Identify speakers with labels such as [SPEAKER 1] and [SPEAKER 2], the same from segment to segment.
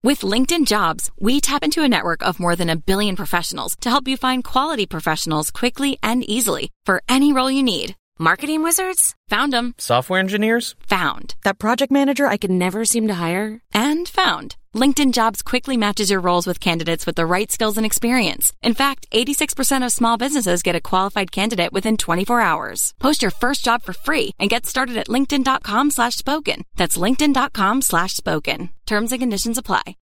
[SPEAKER 1] With LinkedIn Jobs, we tap into a network of more than 1 billion professionals to help you find quality professionals quickly and easily for any role you need. Marketing wizards? Found them.
[SPEAKER 2] Software engineers?
[SPEAKER 1] Found. That project manager I could never seem to hire? And found. LinkedIn Jobs quickly matches your roles with candidates with the right skills and experience. In fact, 86% of small businesses get a qualified candidate within 24 hours. Post your first job for free and get started at linkedin.com/spoken. That's linkedin.com/spoken. Terms and conditions apply.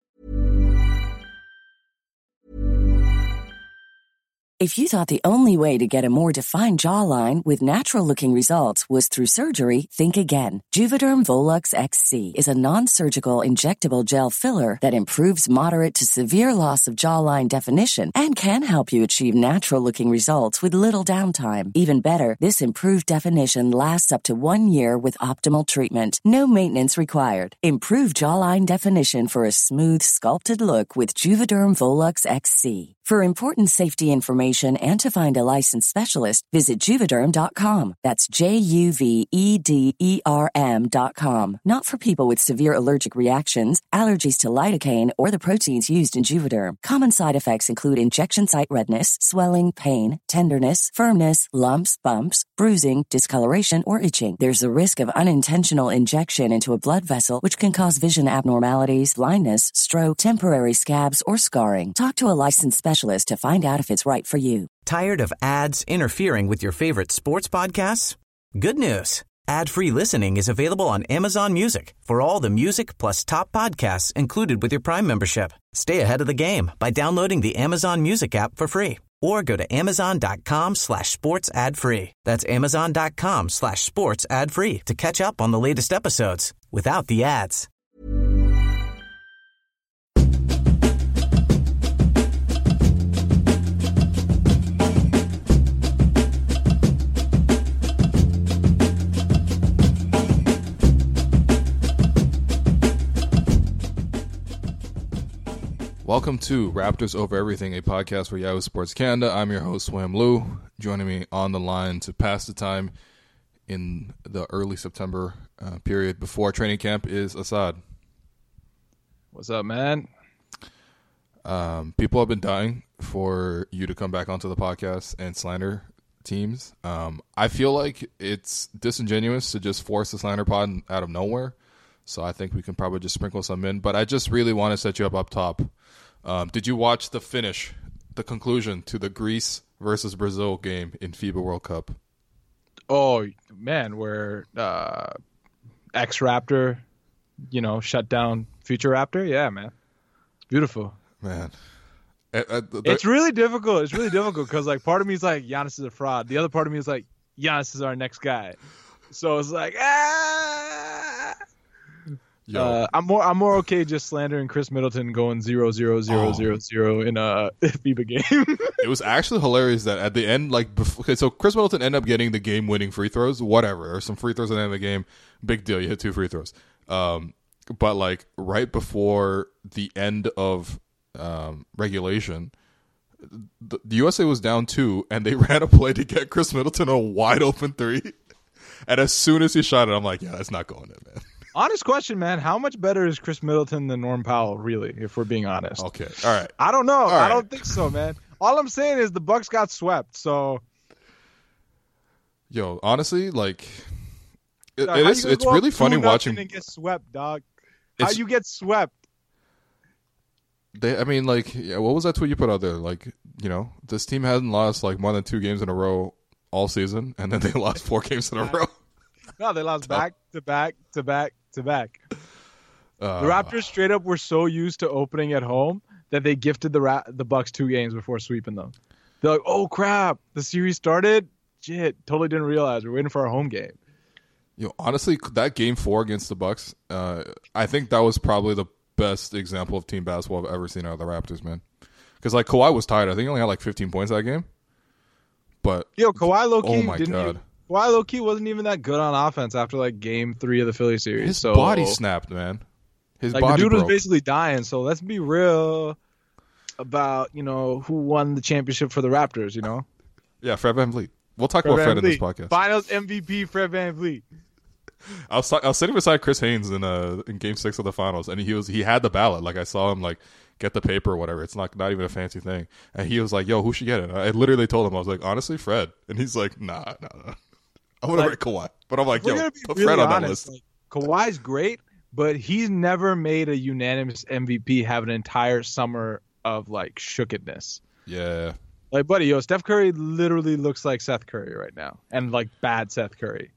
[SPEAKER 3] If you thought the only way to get a more defined jawline with natural-looking results was through surgery, think again. Juvederm Volux XC is a non-surgical injectable gel filler that improves moderate to severe loss of jawline definition and can help you achieve natural-looking results with little downtime. Even better, this improved definition lasts up to 1 year with optimal treatment. No maintenance required. Improve jawline definition for a smooth, sculpted look with Juvederm Volux XC. For important safety information and to find a licensed specialist, visit Juvederm.com. That's JUVEDERM.com. Not for people with severe allergic reactions, allergies to lidocaine, or the proteins used in Juvederm. Common side effects include injection site redness, swelling, pain, tenderness, firmness, lumps, bumps, bruising, discoloration, or itching. There's a risk of unintentional injection into a blood vessel, which can cause vision abnormalities, blindness, stroke, temporary scabs, or scarring. Talk to a licensed specialist to find out if it's right for you.
[SPEAKER 4] Tired of ads interfering with your favorite sports podcasts? Good news. Ad-free listening is available on Amazon Music for all the music plus top podcasts included with your Prime membership. Stay ahead of the game by downloading the Amazon Music app for free or go to amazon.com/sports ad free. That's amazon.com/sports ad free to catch up on the latest episodes without the ads.
[SPEAKER 5] Welcome to Raptors Over Everything, a podcast for Yahoo Sports Canada. I'm your host, Wham Lou. Joining me on the line to pass the time in the early September period before training camp is Assad.
[SPEAKER 6] What's up, man?
[SPEAKER 5] People have been dying for you to come back onto the podcast and slander teams. I feel like it's disingenuous to just force the slander pod out of nowhere. So I think we can probably just sprinkle some in. But I just really want to set you up top. Did you watch the conclusion to the Greece versus Brazil game in FIBA World Cup?
[SPEAKER 6] Oh, man, where ex-Raptor, shut down future Raptor? Yeah, man. It's beautiful.
[SPEAKER 5] Man.
[SPEAKER 6] It's really difficult. It's really difficult because, part of me is like, Giannis is a fraud. The other part of me is like, Giannis is our next guy. So it's like, I'm more okay just slandering Chris Middleton going 0-0-0-0-0 in a FIBA game.
[SPEAKER 5] It was actually hilarious that at the end, so Chris Middleton ended up getting the game-winning free throws. Whatever, there's some free throws at the end of the game. Big deal, you hit 2 free throws. But right before the end of regulation, the USA was down 2, and they ran a play to get Chris Middleton a wide open 3. And as soon as he shot it, I'm like, yeah, that's not going in, man.
[SPEAKER 6] Honest question, man. How much better is Chris Middleton than Norm Powell, really, if we're being honest?
[SPEAKER 5] Okay, all right.
[SPEAKER 6] I don't know.
[SPEAKER 5] I
[SPEAKER 6] don't think so, man. All I'm saying is the Bucks got swept, so...
[SPEAKER 5] Yo, honestly, it's really funny watching...
[SPEAKER 6] and get swept, dog. How you get swept?
[SPEAKER 5] What was that tweet you put out there? This team hasn't lost, more than 2 games in a row all season, and then they lost 4 games in a row.
[SPEAKER 6] No, they lost back to back to back to back. The Raptors straight up were so used to opening at home that they gifted the Bucks 2 games before sweeping them. They're like, oh crap, the series started? Shit, totally didn't realize. We're waiting for our home game.
[SPEAKER 5] Honestly, that game 4 against the Bucks, I think that was probably the best example of team basketball I've ever seen out of the Raptors, man. Because Kawhi was tired. I think he only had 15 points that game. But
[SPEAKER 6] Kawhi low-key
[SPEAKER 5] oh my god.
[SPEAKER 6] Kawhi low-key wasn't even that good on offense after game 3 of the Philly series.
[SPEAKER 5] His body snapped, man. His body
[SPEAKER 6] the dude
[SPEAKER 5] broke.
[SPEAKER 6] was basically dying. So let's be real about who won the championship for the Raptors.
[SPEAKER 5] Yeah, Fred VanVleet. We'll talk about Fred in this podcast.
[SPEAKER 6] Finals MVP Fred VanVleet.
[SPEAKER 5] I was sitting beside Chris Haynes in Game 6 of the finals, and he had the ballot. Like I saw him like get the paper or whatever. It's not even a fancy thing. And he was like, "Yo, who should get it?" I literally told him, I was like, "Honestly, Fred." And he's like, "Nah. I want to write Kawhi." But I'm like, "Yo, put really Fred on that list."
[SPEAKER 6] Like, Kawhi's great, but he's never made a unanimous MVP have an entire summer of like shookedness.
[SPEAKER 5] Yeah.
[SPEAKER 6] Like, buddy, yo, Steph Curry literally looks like Seth Curry right now, and like bad Seth Curry.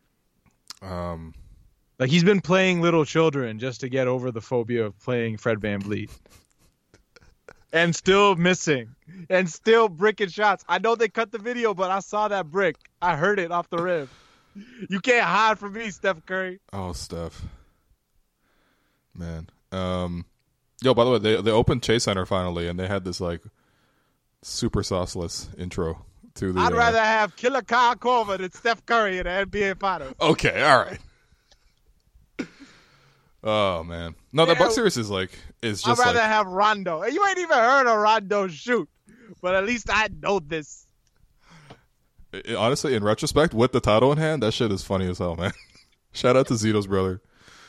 [SPEAKER 6] Like he's been playing little children just to get over the phobia of playing Fred VanVleet, and still missing, and still bricking shots. I know they cut the video, but I saw that brick. I heard it off the rib. You can't hide from me, Steph Curry.
[SPEAKER 5] Oh, Steph, man. Yo, by the way, they opened Chase Center finally, and they had this like super sauceless intro to the.
[SPEAKER 6] I'd rather have Killer Kyle Korver than Steph Curry in the NBA Finals.
[SPEAKER 5] Okay, all right. Oh man, no, the Bucks series is just.
[SPEAKER 6] I'd rather have Rondo. You ain't even heard of Rondo shoot, but at least I know this.
[SPEAKER 5] Honestly, in retrospect, with the title in hand, that shit is funny as hell, man. Shout out to Zito's brother.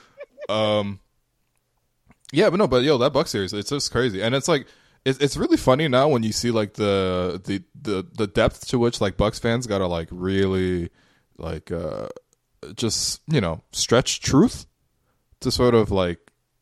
[SPEAKER 5] Yeah, but yo, that Bucks series, it's just crazy, and it's like. It's really funny now when you see like the depth to which like Bucks fans gotta like really like just stretch truth to sort of like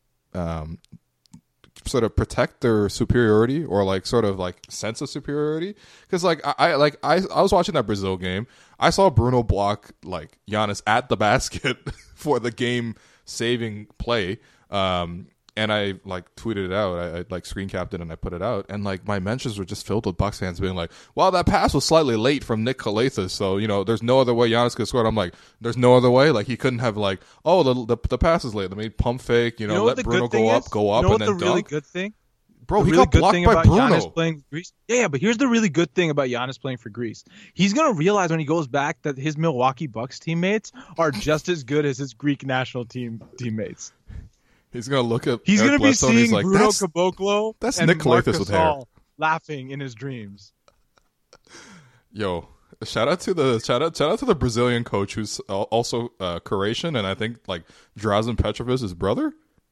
[SPEAKER 5] sort of protect their superiority or like sort of like sense of superiority, because like I was watching that Brazil game. I saw Bruno block like Giannis at the basket for the game saving play. And I like tweeted it out. I like screen capped it and I put it out. And like my mentions were just filled with Bucks fans being like, "Well, that pass was slightly late from Nick Kalathis, so there's no other way Giannis could score." I'm like, "There's no other way." Like he couldn't have like, "Oh, the pass is late." They made pump fake. Let Bruno go up, and then dunk.
[SPEAKER 6] Really good thing,
[SPEAKER 5] bro. He got blocked by Bruno.
[SPEAKER 6] Giannis playing for Greece. Yeah, but here's the really good thing about Giannis playing for Greece. He's gonna realize when he goes back that his Milwaukee Bucks teammates are just as good as his Greek national team teammates.
[SPEAKER 5] He's gonna look at.
[SPEAKER 6] He's
[SPEAKER 5] Eric
[SPEAKER 6] gonna be
[SPEAKER 5] Bledsoe
[SPEAKER 6] seeing
[SPEAKER 5] like,
[SPEAKER 6] Bruno Caboclo.
[SPEAKER 5] That's
[SPEAKER 6] and
[SPEAKER 5] Nick
[SPEAKER 6] Marc
[SPEAKER 5] Kalathis with hair,
[SPEAKER 6] laughing in his dreams.
[SPEAKER 5] Yo, shout out to the Brazilian coach who's also Croatian, and I think like Drazen Petrovic, his brother.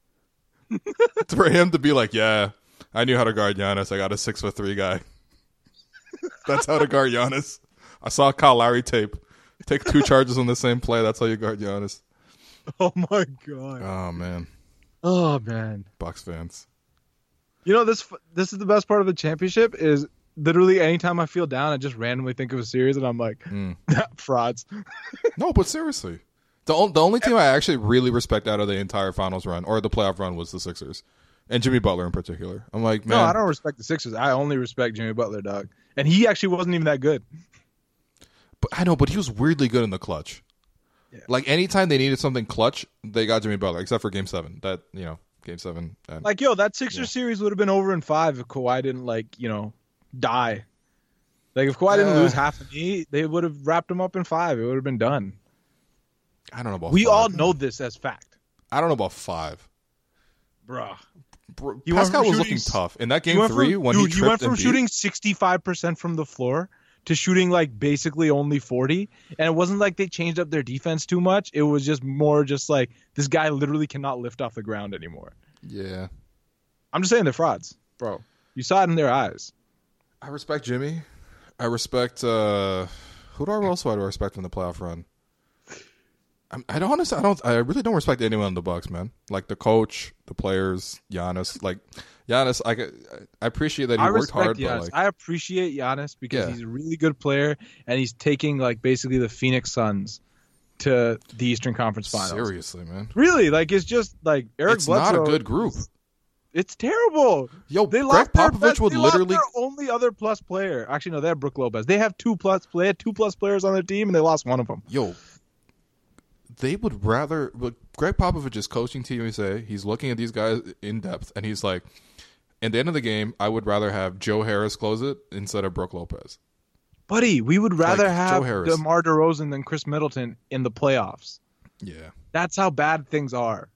[SPEAKER 5] For him to be like, "Yeah, I knew how to guard Giannis. I got a 6'3" guy. That's how to guard Giannis. I saw Kyle Lowry tape. Take 2 charges on the same play. That's how you guard Giannis."
[SPEAKER 6] Oh my god.
[SPEAKER 5] Oh man.
[SPEAKER 6] Oh man,
[SPEAKER 5] Bucks fans.
[SPEAKER 6] This is the best part of the championship is literally anytime I feel down, I just randomly think of a series and I'm like, frauds.
[SPEAKER 5] No, but seriously, the only team I actually really respect out of the entire finals run or the playoff run was the Sixers, and Jimmy Butler in particular. I'm like, man,
[SPEAKER 6] no, I don't respect the Sixers. I only respect Jimmy Butler, dog, and he actually wasn't even that good.
[SPEAKER 5] But I know, but he was weirdly good in the clutch. Yeah. Like anytime they needed something clutch, they got Jimmy Butler, except for Game 7. Game 7. And,
[SPEAKER 6] like, yo, that Sixers series would have been over in 5 if Kawhi didn't die. Like if Kawhi didn't lose half a knee, they would have wrapped him up in 5. It would have been done.
[SPEAKER 5] I don't know about.
[SPEAKER 6] We
[SPEAKER 5] 5.
[SPEAKER 6] all know this as fact.
[SPEAKER 5] I don't know about 5.
[SPEAKER 6] Bruh.
[SPEAKER 5] Pascal was looking tough in that Game 3 when he tripped.
[SPEAKER 6] You went from shooting 65% from the floor to shooting like basically only 40, and it wasn't like they changed up their defense too much. It was just more just like this guy literally cannot lift off the ground anymore.
[SPEAKER 5] Yeah,
[SPEAKER 6] I'm just saying they're frauds, bro. You saw it in their eyes.
[SPEAKER 5] I respect Jimmy. I respect who else do I respect in the playoff run? I really don't respect anyone in the Bucks, man. Like the coach, the players, Giannis. Like Giannis, I appreciate that he worked hard.
[SPEAKER 6] Giannis.
[SPEAKER 5] But like,
[SPEAKER 6] I appreciate Giannis because he's a really good player, and he's taking like basically the Phoenix Suns to the Eastern Conference Finals.
[SPEAKER 5] Seriously, man.
[SPEAKER 6] Really, like it's just like Eric Bledsoe.
[SPEAKER 5] It's not a good group.
[SPEAKER 6] It's terrible.
[SPEAKER 5] Yo,
[SPEAKER 6] they
[SPEAKER 5] Greg Popovich would literally
[SPEAKER 6] their only other plus player. Actually, no, they have Brook Lopez. They have 2 plus players on their team, and they lost one of them.
[SPEAKER 5] Yo, they would rather. But Greg Popovich is coaching Team USA. He's looking at these guys in depth, and he's like, at the end of the game, I would rather have Joe Harris close it instead of Brook Lopez.
[SPEAKER 6] Buddy, we would rather have DeMar DeRozan than Chris Middleton in the playoffs.
[SPEAKER 5] Yeah,
[SPEAKER 6] that's how bad things are.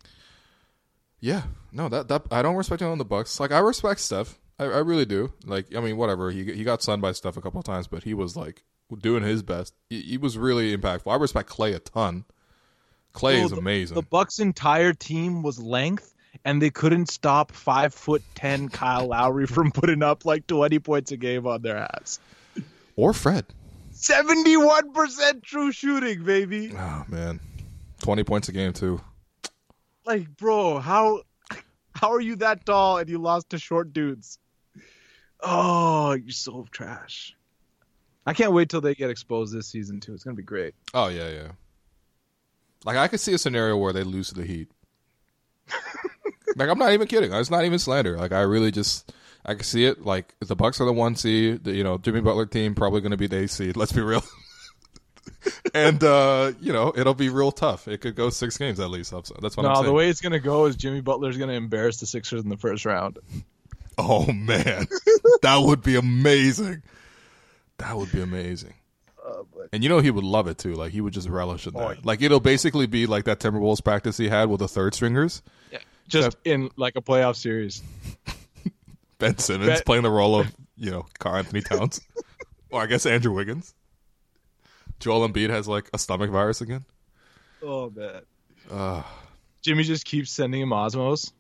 [SPEAKER 5] Yeah, no, that I don't respect him on the Bucks. Like I respect Steph, I really do. Like I mean, whatever. He got sunned by Steph a couple of times, but he was like doing his best. He was really impactful. I respect Klay a ton. Clay is amazing.
[SPEAKER 6] The Bucks' entire team was length, and they couldn't stop 5'10" Kyle Lowry from putting up like 20 points a game on their ass.
[SPEAKER 5] Or Fred.
[SPEAKER 6] 71% true shooting, baby.
[SPEAKER 5] Oh man, 20 points a game too.
[SPEAKER 6] Like, bro, how are you that tall and you lost to short dudes? Oh, you're so trash. I can't wait till they get exposed this season too. It's gonna be great.
[SPEAKER 5] Oh yeah. Like I could see a scenario where they lose to the Heat. Like I'm not even kidding. It's not even slander. Like I can see it. Like if the Bucks are the 1 seed, Jimmy Butler team probably going to be the 8 seed. Let's be real. And it'll be real tough. It could go 6 games at least. That's what I'm saying.
[SPEAKER 6] No, the way it's going to go is Jimmy Butler's going to embarrass the Sixers in the first round.
[SPEAKER 5] Oh man, that would be amazing. That would be amazing. And he would love it too. Like he would just relish in that. Like it'll basically be like that Timberwolves practice he had with the third stringers.
[SPEAKER 6] Yeah, just in like a playoff series.
[SPEAKER 5] Ben Simmons playing the role of Karl Anthony Towns, or I guess Andrew Wiggins. Joel Embiid has like a stomach virus again.
[SPEAKER 6] Oh man. Jimmy just keeps sending him Osmos.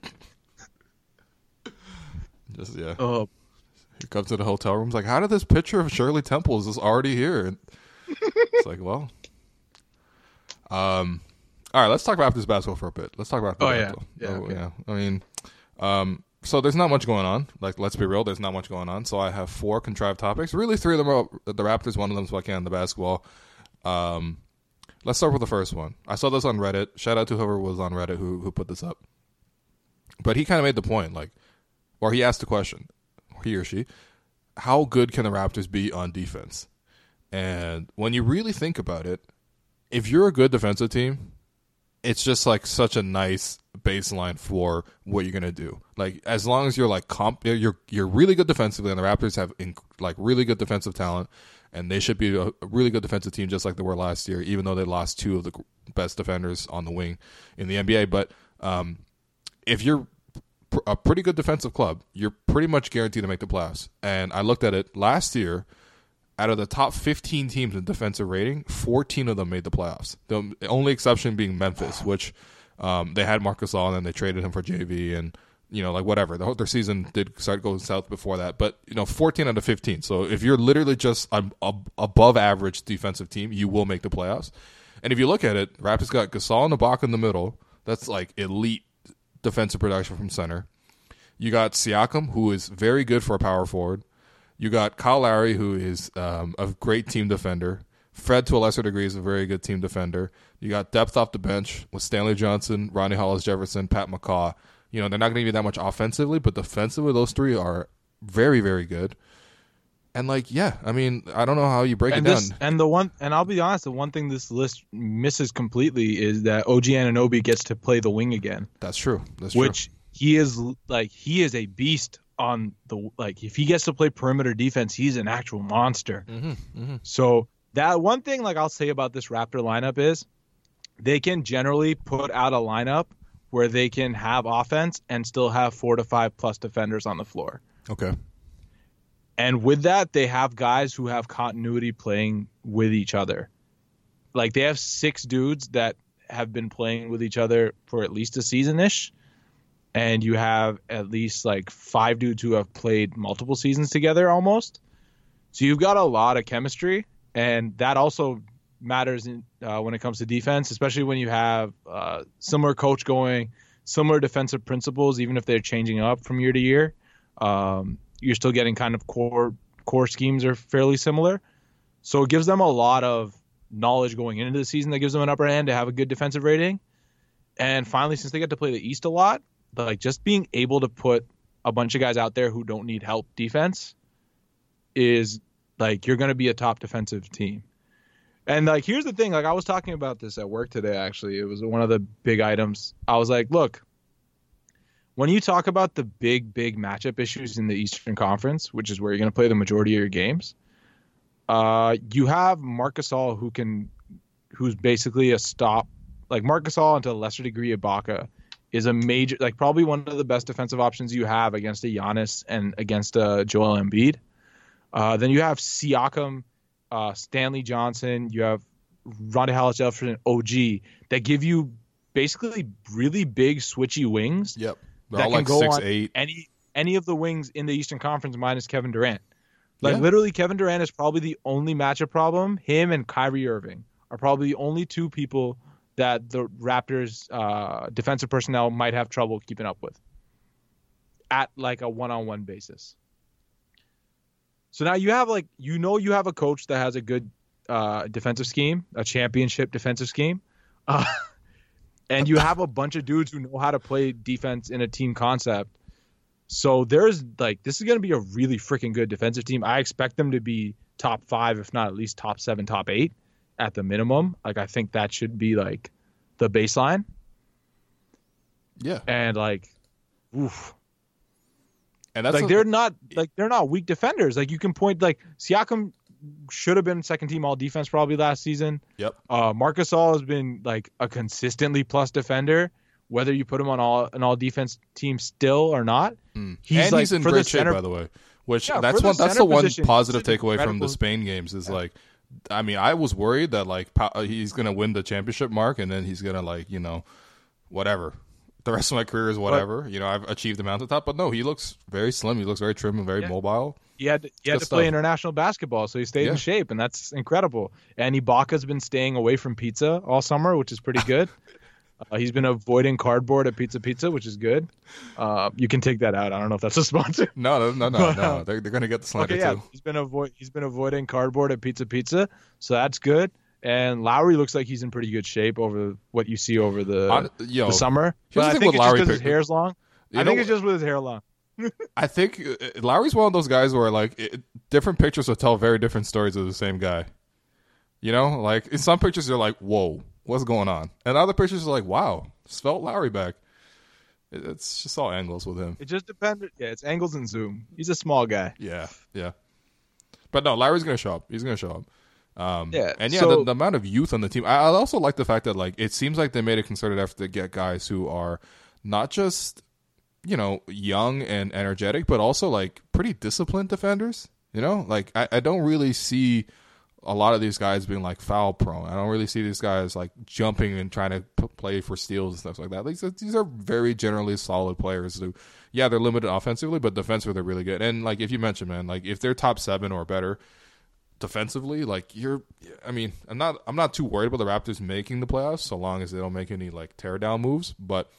[SPEAKER 5] Just yeah.
[SPEAKER 6] Oh.
[SPEAKER 5] He comes to the hotel room. Like, how did this picture of Shirley Temple is already here? And it's like, well, all right. Let's talk Raptors basketball for a bit. Let's talk about.
[SPEAKER 6] Yeah.
[SPEAKER 5] I mean, so there's not much going on. Like, let's be real. There's not much going on. So I have 4 contrived topics. Really, 3 of them are the Raptors. One of them is what I can the basketball. Let's start with the first one. I saw this on Reddit. Shout out to whoever was on Reddit who put this up. But he kind of made the point, or he asked the question. He or she, how good can the Raptors be on defense? And when you really think about it, if you're a good defensive team, it's just like such a nice baseline for what you're gonna do. Like as long as you're like you're really good defensively, and the Raptors have like really good defensive talent, and they should be a really good defensive team, just like they were last year, even though they lost 2 of the best defenders on the wing in the NBA. But if you're a pretty good defensive club, you're pretty much guaranteed to make the playoffs. And I looked at it last year. Out of the top 15 teams in defensive rating, 14 of them made the playoffs. The only exception being Memphis, which they had Marc Gasol and then they traded him for JV, and like whatever. Their season did start going south before that, but 14 out of 15. So if you're literally just above average defensive team, you will make the playoffs. And if you look at it, Raptors got Gasol and Ibaka in the middle. That's like elite defensive production from center. You got Siakam, who is very good for a power forward. You got Kyle Lowry, who is a great team defender. Fred, to a lesser degree, is a very good team defender. You got depth off the bench with Stanley Johnson, Ronnie Hollis-Jefferson, Pat McCaw. They're not going to give you that much offensively, but defensively, those 3 are very, very good. And I don't know how you break it down.
[SPEAKER 6] And I'll be honest, the one thing this list misses completely is that OG Anunoby gets to play the wing again.
[SPEAKER 5] That's true.
[SPEAKER 6] Which he is a beast on the if he gets to play perimeter defense, he's an actual monster. So that one thing I'll say about this Raptor lineup is they can generally put out a lineup where they can have offense and still have 4 to 5 plus defenders on the floor.
[SPEAKER 5] Okay.
[SPEAKER 6] And with that, they have guys who have continuity playing with each other. Like they have 6 dudes that have been playing with each other for at least a season-ish. And you have at least 5 dudes who have played multiple seasons together almost. So you've got a lot of chemistry. And that also matters when it comes to defense, especially when you have similar coach going, similar defensive principles, even if they're changing up from year to year. You're still getting kind of core schemes are fairly similar. So it gives them a lot of knowledge going into the season that gives them an upper hand to have a good defensive rating. And finally, since they get to play the East a lot, just being able to put a bunch of guys out there who don't need help defense is you're going to be a top defensive team. And here's the thing, I was talking about this at work today, actually. It was one of the big items. I was like, look, when you talk about the big matchup issues in the Eastern Conference, which is where you're going to play the majority of your games, you have Marc Gasol who's basically a stop. Marc Gasol, and to a lesser degree Ibaka, is a major, probably one of the best defensive options you have against a Giannis and against a Joel Embiid. Then you have Siakam, Stanley Johnson, you have Rondae Hollis-Jefferson, OG, that give you basically really big switchy wings.
[SPEAKER 5] Yep. They're
[SPEAKER 6] that
[SPEAKER 5] all
[SPEAKER 6] can
[SPEAKER 5] like
[SPEAKER 6] go
[SPEAKER 5] 6'8".
[SPEAKER 6] on any of the wings in the Eastern Conference minus Kevin Durant. Like
[SPEAKER 5] Yeah.
[SPEAKER 6] literally, Kevin Durant is probably the only matchup problem. Him and Kyrie Irving are probably the only two people that the Raptors defensive personnel might have trouble keeping up with at like a one-on-one basis. So now you have you have a coach that has a good defensive scheme, a championship defensive scheme, and you have a bunch of dudes who know how to play defense in a team concept. So there's this is going to be a really freaking good defensive team. I expect them to be top 5, if not at least top 7, top 8 at the minimum. Like I think that should be like the baseline.
[SPEAKER 5] Yeah.
[SPEAKER 6] And oof.
[SPEAKER 5] And that's
[SPEAKER 6] they're not weak defenders. Like you can point Siakam should have been second team all defense probably last season.
[SPEAKER 5] Yep.
[SPEAKER 6] Marc Gasol has been like a consistently plus defender, whether you put him on an all defense team still or not.
[SPEAKER 5] He's in great shape, by the way. Which that's the one positive takeaway from the Spain games is I was worried that he's gonna win the championship mark and then he's gonna whatever. The rest of my career is whatever. I've achieved the mountaintop, but no, he looks very slim. He looks very trim and very mobile.
[SPEAKER 6] He had to play international basketball, so he stayed in shape, and that's incredible. And Ibaka's been staying away from pizza all summer, which is pretty good. He's been avoiding cardboard at Pizza, which is good. You can take that out. I don't know if that's a sponsor.
[SPEAKER 5] No. They're going to get the slander too.
[SPEAKER 6] He's been avoiding cardboard at Pizza, so that's good. And Lowry looks like he's in pretty good shape over what you see over the summer. But I think it's just because his hair's long. I think it's just with his hair long.
[SPEAKER 5] I think Lowry's one of those guys where different pictures will tell very different stories of the same guy. In some pictures they're like, whoa, what's going on? And other pictures are like, wow, svelte Lowry back. It's just all angles with him.
[SPEAKER 6] It just depends. Yeah, it's angles and zoom. He's a small guy.
[SPEAKER 5] Yeah. But no, Lowry's going to show up. He's going to show up. The amount of youth on the team. I also like the fact that it seems like they made a concerted effort to get guys who are not just young and energetic, but also pretty disciplined defenders. I don't really see a lot of these guys being foul prone. I don't really see these guys jumping and trying to play for steals and stuff like that. These are very generally solid players who, they're limited offensively, but defensively they're really good. And if you mentioned, man, if they're top 7 or better defensively, I'm not too worried about the Raptors making the playoffs so long as they don't make any tear down moves. But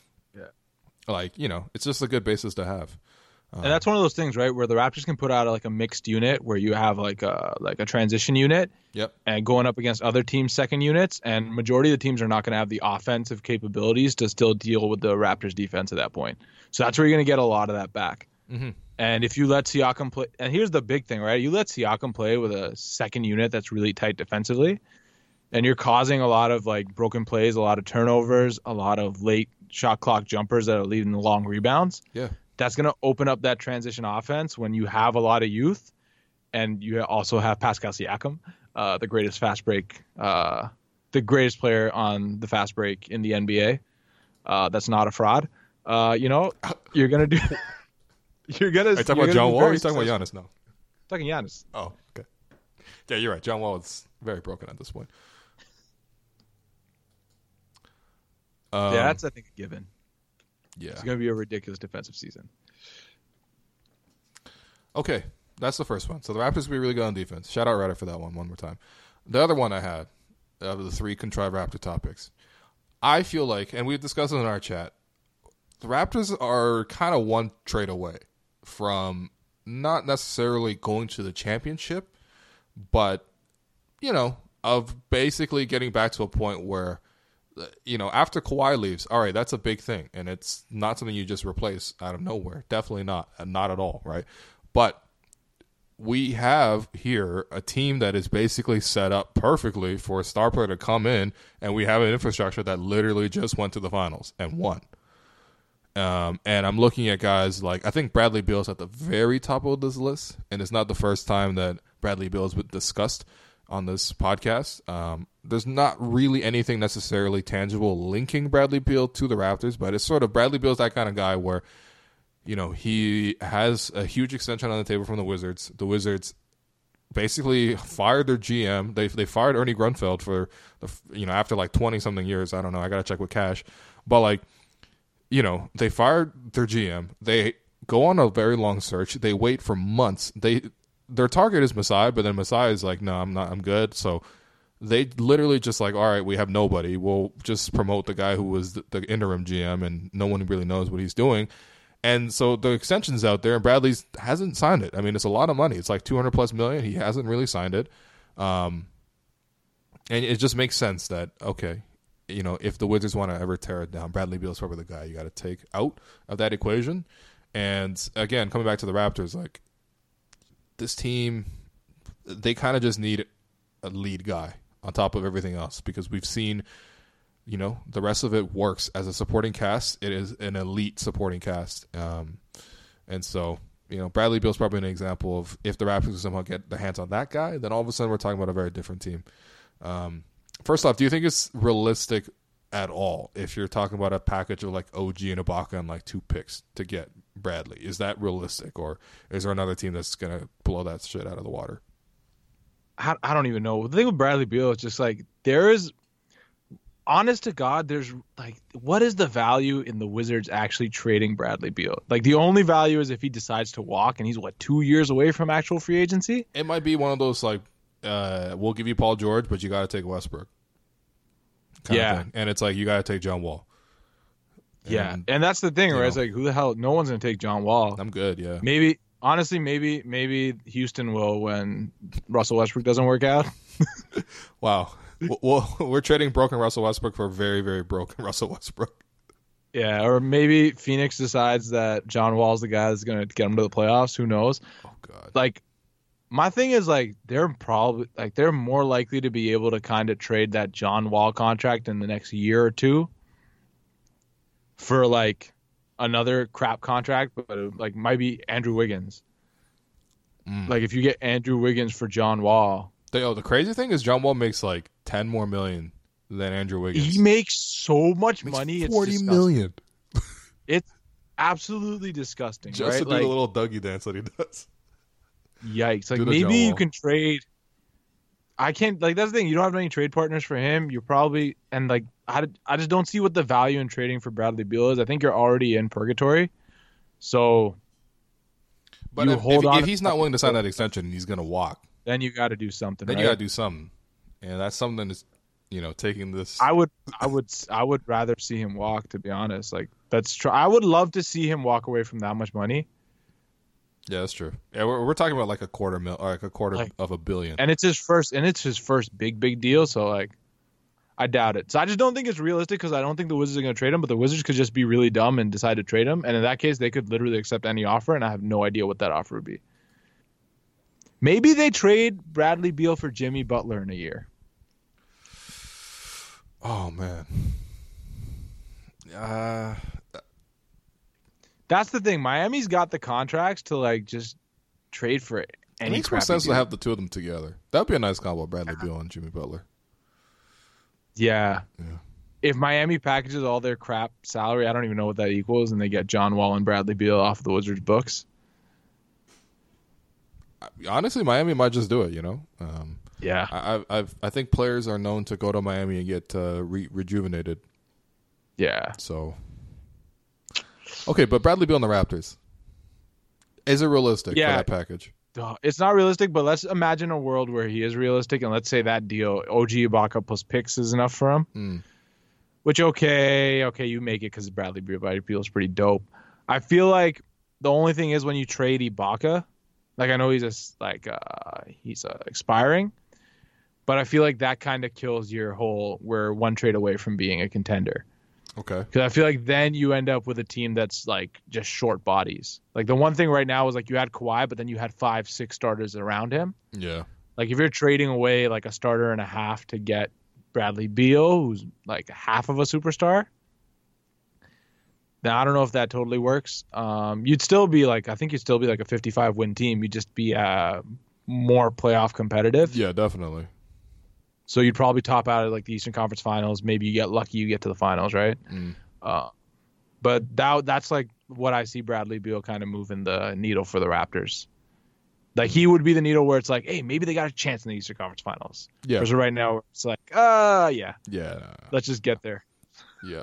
[SPEAKER 5] it's just a good basis to have.
[SPEAKER 6] And that's one of those things, right, where the Raptors can put out a mixed unit where you have a transition unit, and going up against other teams' second units, and majority of the teams are not going to have the offensive capabilities to still deal with the Raptors' defense at that point. So that's where you're going to get a lot of that back. Mm-hmm. And if you let Siakam play, and here's the big thing, right? You let Siakam play with a second unit that's really tight defensively, and you're causing a lot of broken plays, a lot of turnovers, a lot of late shot clock jumpers that are leading to long rebounds.
[SPEAKER 5] Yeah.
[SPEAKER 6] That's going to open up that transition offense when you have a lot of youth, and you also have Pascal Siakam, the greatest fast break, the greatest player on the fast break in the NBA. That's not a fraud. You're going to do... Are you
[SPEAKER 5] talking about John Wall or are you talking about Giannis? No.
[SPEAKER 6] Talking Giannis.
[SPEAKER 5] Oh, okay. Yeah, you're right. John Wall is very broken at this point.
[SPEAKER 6] That's, I think, a given.
[SPEAKER 5] Yeah.
[SPEAKER 6] It's going to be a ridiculous defensive season.
[SPEAKER 5] Okay, that's the first one. So the Raptors will be really good on defense. Shout out Reddit for that one more time. The other one I had, of the 3 contrived Raptor topics, I feel like, and we've discussed it in our chat, the Raptors are kind of one trade away from not necessarily going to the championship, but, of basically getting back to a point where, after Kawhi leaves, all right, that's a big thing. And it's not something you just replace out of nowhere. Definitely not. Not at all, right? But we have here a team that is basically set up perfectly for a star player to come in, and we have an infrastructure that literally just went to the finals and won. And I'm looking at guys I think Bradley Beal's at the very top of this list, and it's not the first time that Bradley Beal has been discussed on this podcast. There's not really anything necessarily tangible linking Bradley Beal to the Raptors, but it's sort of Bradley Beal's that kind of guy where, he has a huge extension on the table from the Wizards. The Wizards basically fired their GM. They fired Ernie Grunfeld for after like 20 something years. I don't know. I gotta check with Cash, but like, they fired their GM. They go on a very long search. They wait for months. Their target is Masai, but then Masai is like, no, I'm not. I'm good. So they literally just like, all right, we have nobody. We'll just promote the guy who was the interim GM, and no one really knows what he's doing. And so the extension's out there, and Bradley's hasn't signed it. I mean, it's a lot of money. It's like $200+ million. He hasn't really signed it. And it just makes sense that, okay, if the Wizards want to ever tear it down, Bradley Beal's probably the guy you got to take out of that equation. And again, coming back to the Raptors, like, this team, they kind of just need a lead guy on top of everything else, because we've seen, the rest of it works as a supporting cast. It is an elite supporting cast. And so, Bradley Beal's probably an example of, if the Raptors somehow get their hands on that guy, then all of a sudden we're talking about a very different team. First off, do you think it's realistic at all if you're talking about a package of like OG and Ibaka and like 2 picks to get Bradley? Is that realistic, or is there another team that's going to blow that shit out of the water?
[SPEAKER 6] I don't even know. The thing with Bradley Beal is just like, there is, honest to God, there's like, what is the value in the Wizards actually trading Bradley Beal? Like, the only value is if he decides to walk, and he's 2 years away from actual free agency.
[SPEAKER 5] It might be one of those like, we'll give you Paul George, but you got to take Westbrook. Yeah, and it's like, you got to take John Wall.
[SPEAKER 6] And that's the thing, right? It's like, who the hell? No one's gonna take John Wall.
[SPEAKER 5] I'm good. Yeah.
[SPEAKER 6] Maybe, honestly, maybe Houston will when Russell Westbrook doesn't work out.
[SPEAKER 5] Wow. Well, we're trading broken Russell Westbrook for very, very broken Russell Westbrook.
[SPEAKER 6] Yeah, or maybe Phoenix decides that John Wall's the guy that's gonna get them to the playoffs. Who knows?
[SPEAKER 5] Oh God.
[SPEAKER 6] Like, my thing is, like, they're more likely to be able to kind of trade that John Wall contract in the next year or two for like another crap contract, but it, like, might be Andrew Wiggins. Like, if you get Andrew Wiggins for John Wall.
[SPEAKER 5] The crazy thing is John Wall makes like $10 more million than Andrew Wiggins.
[SPEAKER 6] He makes so much money.
[SPEAKER 5] It's $40 million.
[SPEAKER 6] It's absolutely disgusting.
[SPEAKER 5] Just
[SPEAKER 6] right?
[SPEAKER 5] to do the little Dougie dance that he does.
[SPEAKER 6] Yikes. Like, maybe you can trade. I can't, like, that's the thing. You don't have any trade partners for him. You're probably, and like, I just don't see what the value in trading for Bradley Beal is. I think you're already in purgatory. So,
[SPEAKER 5] but if he's not willing to sign that extension and he's going to walk,
[SPEAKER 6] then you got to do something.
[SPEAKER 5] Then you got to do something, and that's something that's, taking this.
[SPEAKER 6] I would rather see him walk, to be honest. Like, that's true. I would love to see him walk away from that much money.
[SPEAKER 5] Yeah, that's true. Yeah, we're talking about like a quarter of $1 billion,
[SPEAKER 6] and it's his first big deal. So like, I doubt it. So I just don't think it's realistic, because I don't think the Wizards are going to trade him. But the Wizards could just be really dumb and decide to trade him, and in that case, they could literally accept any offer, and I have no idea what that offer would be. Maybe they trade Bradley Beal for Jimmy Butler in a year.
[SPEAKER 5] Oh man.
[SPEAKER 6] That's the thing. Miami's got the contracts to like just trade for it.
[SPEAKER 5] It makes more sense to have the two of them together. That would be a nice combo, Bradley Beal and Jimmy Butler.
[SPEAKER 6] Yeah. If Miami packages all their crap salary, I don't even know what that equals, and they get John Wall and Bradley Beal off the Wizards' books.
[SPEAKER 5] Honestly, Miami might just do it.
[SPEAKER 6] Yeah.
[SPEAKER 5] I think players are known to go to Miami and get rejuvenated.
[SPEAKER 6] Yeah.
[SPEAKER 5] So. Okay, but Bradley Beal and the Raptors. Is it realistic for that package?
[SPEAKER 6] It's not realistic, but let's imagine a world where he is realistic, and let's say that deal, OG Ibaka plus picks, is enough for him. Which, okay, you make it because Bradley Beal is pretty dope. I feel like the only thing is when you trade Ibaka, like, I know he's expiring, but I feel like that kind of kills your whole, we're one trade away from being a contender.
[SPEAKER 5] Okay.
[SPEAKER 6] Because I feel like then you end up with a team that's like just short bodies. Like, the one thing right now is like you had Kawhi, but then you had 5-6 starters around him.
[SPEAKER 5] Yeah.
[SPEAKER 6] Like, if you're trading away like a starter and a half to get Bradley Beal, who's like half of a superstar, then I don't know if that totally works. You'd still be like, I think you'd still be like a 55-win team. You'd just be more playoff competitive.
[SPEAKER 5] Yeah, definitely.
[SPEAKER 6] So you'd probably top out at like the Eastern Conference Finals. Maybe you get lucky, you get to the finals, right? But that's like what I see Bradley Beal kind of moving the needle for the Raptors. Like, he would be the needle where it's like, hey, maybe they got a chance in the Eastern Conference Finals.
[SPEAKER 5] Yeah.
[SPEAKER 6] Whereas right now, it's like, yeah.
[SPEAKER 5] Yeah.
[SPEAKER 6] Let's just get there.
[SPEAKER 5] Yeah.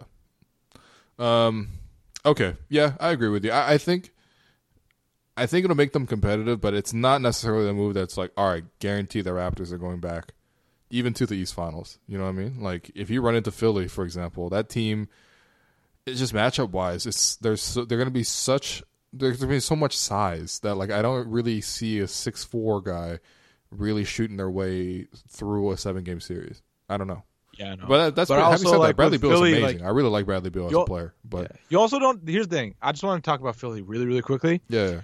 [SPEAKER 5] Okay. Yeah, I agree with you. I think it'll make them competitive, but it's not necessarily a move that's like, all right, guarantee the Raptors are going back, even to the East Finals. You know what I mean? Like, if you run into Philly, for example, that team, it's just matchup wise, there's going to be so much size that, like, I don't really see a 6'4" guy really shooting their way through a 7-game series. I don't know.
[SPEAKER 6] Yeah, I know.
[SPEAKER 5] But that's
[SPEAKER 6] but
[SPEAKER 5] having said
[SPEAKER 6] like,
[SPEAKER 5] that, Bradley Beal is amazing.
[SPEAKER 6] Like,
[SPEAKER 5] I really like Bradley Beal as a player. But
[SPEAKER 6] you also don't. Here's the thing. I just want to talk about Philly really, really quickly.
[SPEAKER 5] Yeah.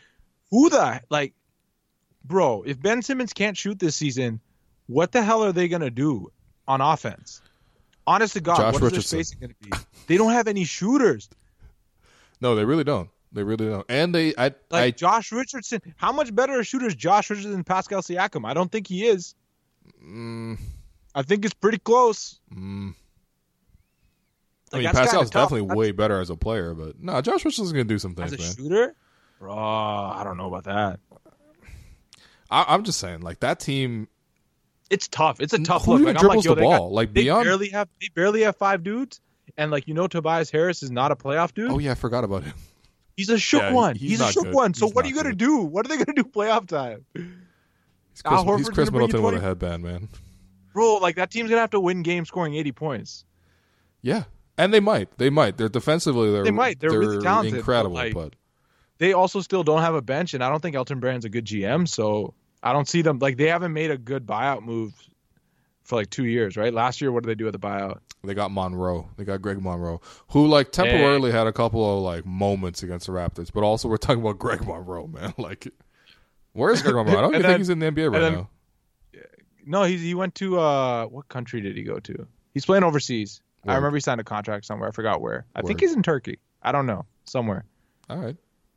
[SPEAKER 6] Bro, if Ben Simmons can't shoot this season, what the hell are they going to do on offense? Honest to God,
[SPEAKER 5] Josh
[SPEAKER 6] what
[SPEAKER 5] Richardson.
[SPEAKER 6] is their spacing going to be? They don't have any shooters.
[SPEAKER 5] No, they really don't. And
[SPEAKER 6] Josh Richardson. How much better a shooter is Josh Richardson than Pascal Siakam? I don't think he is. I think it's pretty close.
[SPEAKER 5] I mean, Pascal's definitely way better as a player, but no, Josh Richardson's going to do some things,
[SPEAKER 6] as a
[SPEAKER 5] man.
[SPEAKER 6] shooter? Bro, I don't know about that.
[SPEAKER 5] I'm just saying, like, that team.
[SPEAKER 6] It's tough. It's a tough
[SPEAKER 5] who
[SPEAKER 6] look.
[SPEAKER 5] even dribbles the ball?
[SPEAKER 6] They barely have 5 dudes, and Tobias Harris is not a playoff dude.
[SPEAKER 5] Oh yeah, I forgot about him.
[SPEAKER 6] He's a shook one. He's a shook one. So what are you gonna do? What are they gonna do playoff time?
[SPEAKER 5] He's Chris Middleton with a headband, man.
[SPEAKER 6] Bro, like, that team's gonna have to win games scoring 80 points.
[SPEAKER 5] Yeah, and they might. They're defensively. They're
[SPEAKER 6] really talented.
[SPEAKER 5] Incredible,
[SPEAKER 6] but they also still don't have a bench, and I don't think Elton Brand's a good GM. So I don't see them, like, they haven't made a good buyout move for like 2 years, right? Last year, what did they do at the buyout?
[SPEAKER 5] They got Monroe. They got Greg Monroe, who, like, temporarily had a couple of, like, moments against the Raptors, but also we're talking about Greg Monroe, man. Like, where's Greg Monroe? I don't even think he's in the NBA right now.
[SPEAKER 6] No, he went to what country did he go to? He's playing overseas. I remember he signed a contract somewhere. I forgot where. I think he's in Turkey. I don't know. Somewhere.
[SPEAKER 5] All right.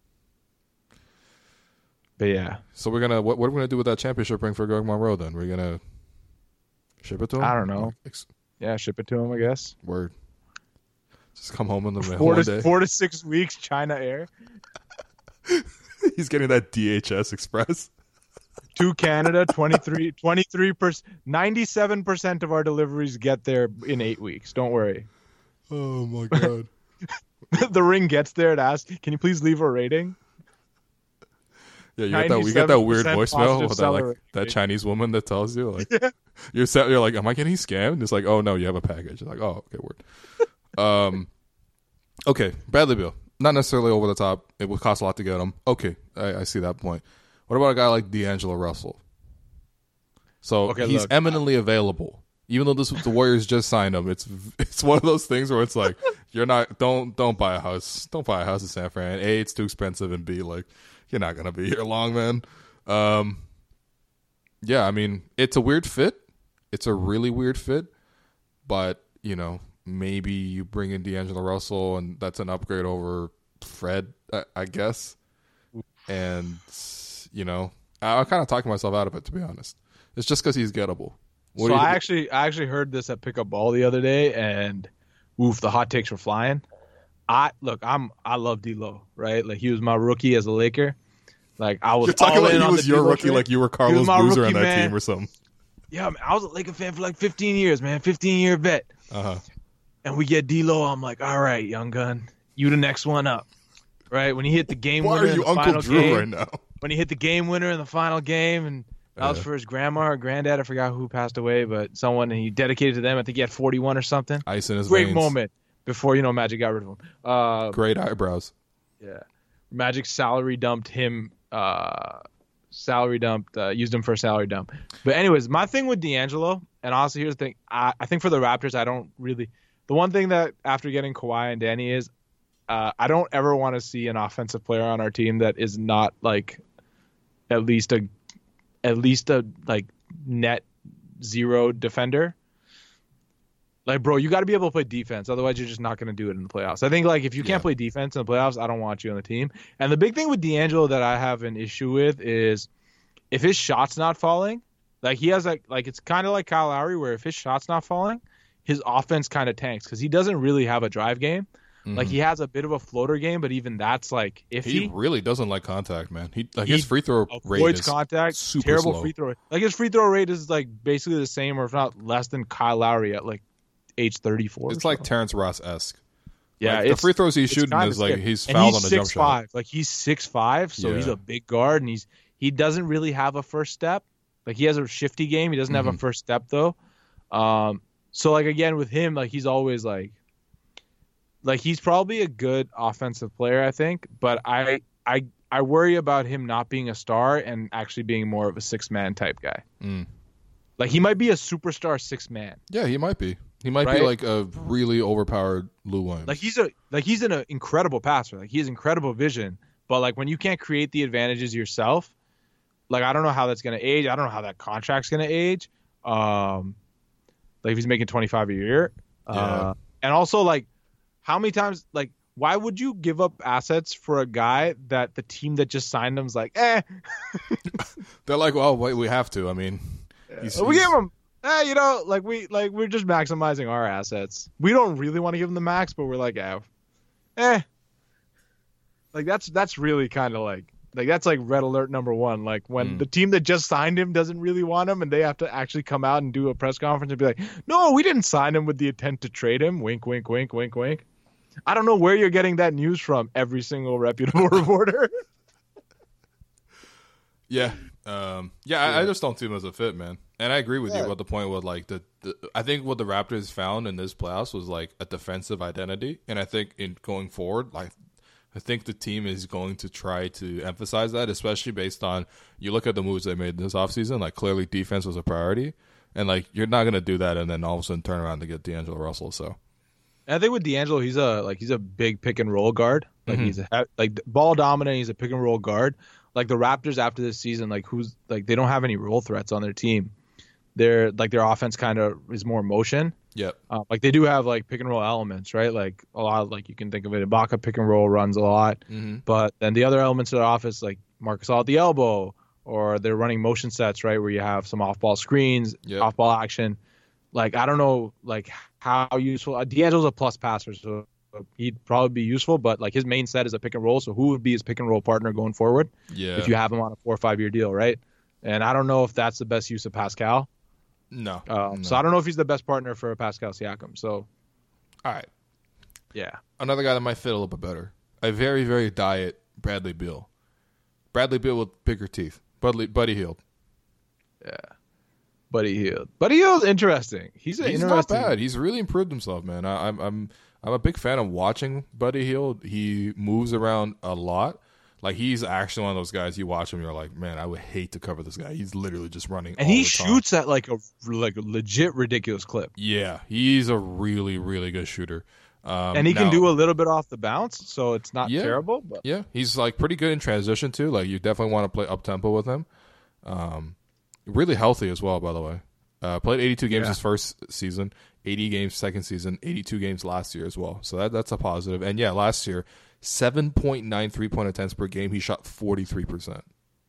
[SPEAKER 6] But yeah.
[SPEAKER 5] So we're gonna what are we gonna do with that championship ring for Greg Monroe then? We're gonna ship it to him?
[SPEAKER 6] I don't know. Yeah, ship it to him, I guess.
[SPEAKER 5] Word. Just come home in the mail one day.
[SPEAKER 6] 4 to 6 weeks, China Air.
[SPEAKER 5] He's getting that DHS Express.
[SPEAKER 6] To Canada, 23%, 97% of our deliveries get there in 8 weeks. Don't worry.
[SPEAKER 5] Oh my God.
[SPEAKER 6] The ring gets there and asks, "Can you please leave a rating?"
[SPEAKER 5] Yeah, we get that weird voicemail with that Chinese woman that tells you, like, yeah. You're like, am I getting scammed? It's like, oh no, you have a package. You're like, oh, okay, word. Okay, Bradley Beal, not necessarily over the top. It would cost a lot to get him. Okay, I see that point. What about a guy like D'Angelo Russell? So he's eminently available, even though the Warriors just signed him. It's one of those things where it's like, don't buy a house. Don't buy a house in San Fran. A, it's too expensive, and B, like, you're not gonna be here long, man. Yeah, I mean, it's a weird fit. It's a really weird fit, but maybe you bring in D'Angelo Russell, and that's an upgrade over Fred, I guess. And I'm kind of talking myself out of it, to be honest. It's just because he's gettable.
[SPEAKER 6] I actually heard this at Pick Up Ball the other day, and the hot takes were flying. I love D'Lo, right? Like, he was my rookie as a Laker. Like, I was. You're
[SPEAKER 5] talking like he was your rookie, like you were Carlos Boozer on that team or something.
[SPEAKER 6] Yeah, man, I was a Laker fan for like 15 years, man. 15-year vet. And we get D'Lo. I'm like, all right, young gun, you the next one up, right? When he hit the game winner in the final game right now. When he hit the game winner in the final game, and that was for his grandma or granddad. I forgot who passed away, but someone, and he dedicated to them. I think he had 41 or something.
[SPEAKER 5] Ice in his
[SPEAKER 6] veins.
[SPEAKER 5] Great
[SPEAKER 6] moment before Magic got rid of him.
[SPEAKER 5] Great eyebrows.
[SPEAKER 6] Yeah, Magic salary dumped him. Used him for a salary dump. But anyways, my thing with D'Angelo, and honestly, here's the thing. I think for the Raptors, I don't really. The one thing that after getting Kawhi and Danny is, I don't ever want to see an offensive player on our team that is not like at least a like net zero defender. Like, bro, you got to be able to play defense. Otherwise, you're just not going to do it in the playoffs. I think, like, if you can't play defense in the playoffs, I don't want you on the team. And the big thing with D'Angelo that I have an issue with is if his shot's not falling, like, he has, like it's kind of like Kyle Lowry, where if his shot's not falling, his offense kind of tanks because he doesn't really have a drive game. Like he has a bit of a floater game, but even that's like iffy.
[SPEAKER 5] He really doesn't like contact, man. His free throw rate
[SPEAKER 6] avoids
[SPEAKER 5] is
[SPEAKER 6] contact,
[SPEAKER 5] super
[SPEAKER 6] terrible
[SPEAKER 5] slow.
[SPEAKER 6] free throw. Like his free throw rate is like basically the same, or if not less than Kyle Lowry at like age 34.
[SPEAKER 5] It's like Terrence Ross-esque.
[SPEAKER 6] Yeah,
[SPEAKER 5] like the free throws he's shooting is like he's fouled on a jump shot.
[SPEAKER 6] Like he's 6'5", so he's a big guard, and he doesn't really have a first step. Like he has a shifty game. He doesn't have a first step though. So like again with him, like he's always like he's probably a good offensive player, I think, but I worry about him not being a star and actually being more of a 6-man type guy. Like he might be a superstar 6-man.
[SPEAKER 5] Yeah, he might be. He might be like a really overpowered Lou Williams.
[SPEAKER 6] Like he's an incredible passer. Like he has incredible vision, but like when you can't create the advantages yourself, like I don't know how that's gonna age. I don't know how that contract's gonna age. Like if he's making $25 a year, and also like how many times like why would you give up assets for a guy that the team that just signed him is like, They're
[SPEAKER 5] like, well, wait, we have to. I mean,
[SPEAKER 6] we gave him. We're just maximizing our assets. We don't really want to give him the max, but we're like, Like that's really kind of like that's like red alert number one. Like when the team that just signed him doesn't really want him, and they have to actually come out and do a press conference and be like, no, we didn't sign him with the intent to trade him. Wink, wink, wink, wink, wink. I don't know where you're getting that news from. Every single reputable reporter.
[SPEAKER 5] I just don't see him as a fit, man. And I agree with you about the point with like I think what the Raptors found in this playoffs was like a defensive identity, and I think in going forward, like I think the team is going to try to emphasize that, especially based on you look at the moves they made this offseason. Like clearly, defense was a priority, and like you're not going to do that and then all of a sudden turn around to get D'Angelo Russell. So
[SPEAKER 6] I think with D'Angelo, he's a big pick and roll guard. Like he's ball dominant. He's a pick and roll guard. Like the Raptors after this season, they don't have any roll threats on their team. Their offense kind of is more motion.
[SPEAKER 5] Yep.
[SPEAKER 6] Like they do have like pick and roll elements, right? Like a lot of, like you can think of it. Ibaka pick and roll runs a lot, but then the other elements of the offense, like Marcus All at the elbow, or they're running motion sets, right, where you have some off ball screens, off ball action. Like I don't know, like how useful. D'Angelo's a plus passer, so he'd probably be useful, but like his main set is a pick and roll. So who would be his pick and roll partner going forward? Yeah. If you have him on a 4 or 5 year deal, right? And I don't know if that's the best use of Pascal.
[SPEAKER 5] No.
[SPEAKER 6] So I don't know if he's the best partner for Pascal Siakam. So,
[SPEAKER 5] all right.
[SPEAKER 6] Yeah.
[SPEAKER 5] Another guy that might fit a little bit better. A very, very diet Bradley Beal. Bradley Beal with bigger teeth. Buddy Hield.
[SPEAKER 6] Yeah. Buddy Hield's interesting. He's
[SPEAKER 5] not bad. He's really improved himself, man. I'm a big fan of watching Buddy Hield. He moves around a lot. Like he's actually one of those guys. You watch him, you're like, man, I would hate to cover this guy. He's literally just running.
[SPEAKER 6] And he shoots at like a legit ridiculous clip.
[SPEAKER 5] Yeah, he's a really, really good shooter.
[SPEAKER 6] And he can do a little bit off the bounce, so it's not terrible. But.
[SPEAKER 5] Yeah, he's like pretty good in transition too. Like you definitely want to play up tempo with him. Really healthy as well, by the way. Played 82 games his first season, 80 games second season, 82 games last year as well. So that's a positive. And yeah, last year, 7.9 3-point attempts per game. He shot 43%.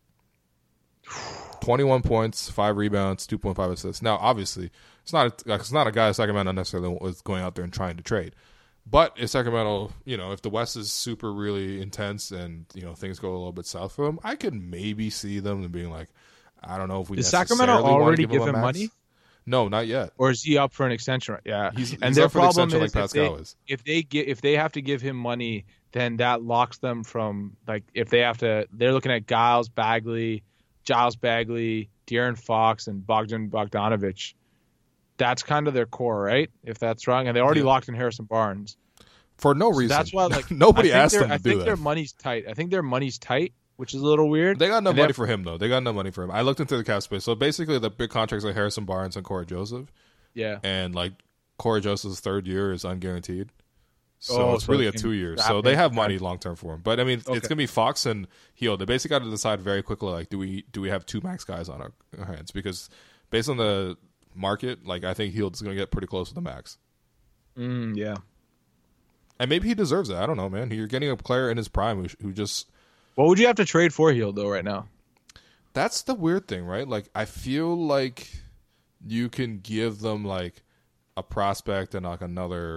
[SPEAKER 5] 21 points, 5 rebounds, 2.5 assists. Now, obviously, it's not a guy Sacramento necessarily was going out there and trying to trade. But if Sacramento, if the West is super really intense and, things go a little bit south for them, I could maybe see them being like, I don't know if we
[SPEAKER 6] Does Sacramento already give him money?
[SPEAKER 5] No, not yet.
[SPEAKER 6] Or is he up for an extension? Yeah,
[SPEAKER 5] and their problem is
[SPEAKER 6] if they have to give him money, then that locks them from like if they have to. They're looking at Giles Bagley, De'Aaron Fox, and Bogdan Bogdanović. That's kind of their core, right? If that's wrong, and they already locked in Harrison Barnes
[SPEAKER 5] for no reason.
[SPEAKER 6] So that's why, like,
[SPEAKER 5] nobody asked them to do that.
[SPEAKER 6] I think their money's tight. Which is a little weird.
[SPEAKER 5] They got no money for him, though. I looked into the cap space. So basically, the big contracts are Harrison Barnes and Corey Joseph.
[SPEAKER 6] Yeah.
[SPEAKER 5] And, like, Corey Joseph's third year is unguaranteed. So it's really a 2 years. So they have money long-term for him. But, I mean, it's going to be Fox and Hield. They basically got to decide very quickly, like, do we have 2 max guys on our hands? Because based on the market, like, I think Hield is going to get pretty close to the max.
[SPEAKER 6] Yeah.
[SPEAKER 5] And maybe he deserves it. I don't know, man. You're getting a player in his prime who just...
[SPEAKER 6] What would you have to trade for Hield, though, right now?
[SPEAKER 5] That's the weird thing, right? Like, I feel like you can give them, like, a prospect and, like, another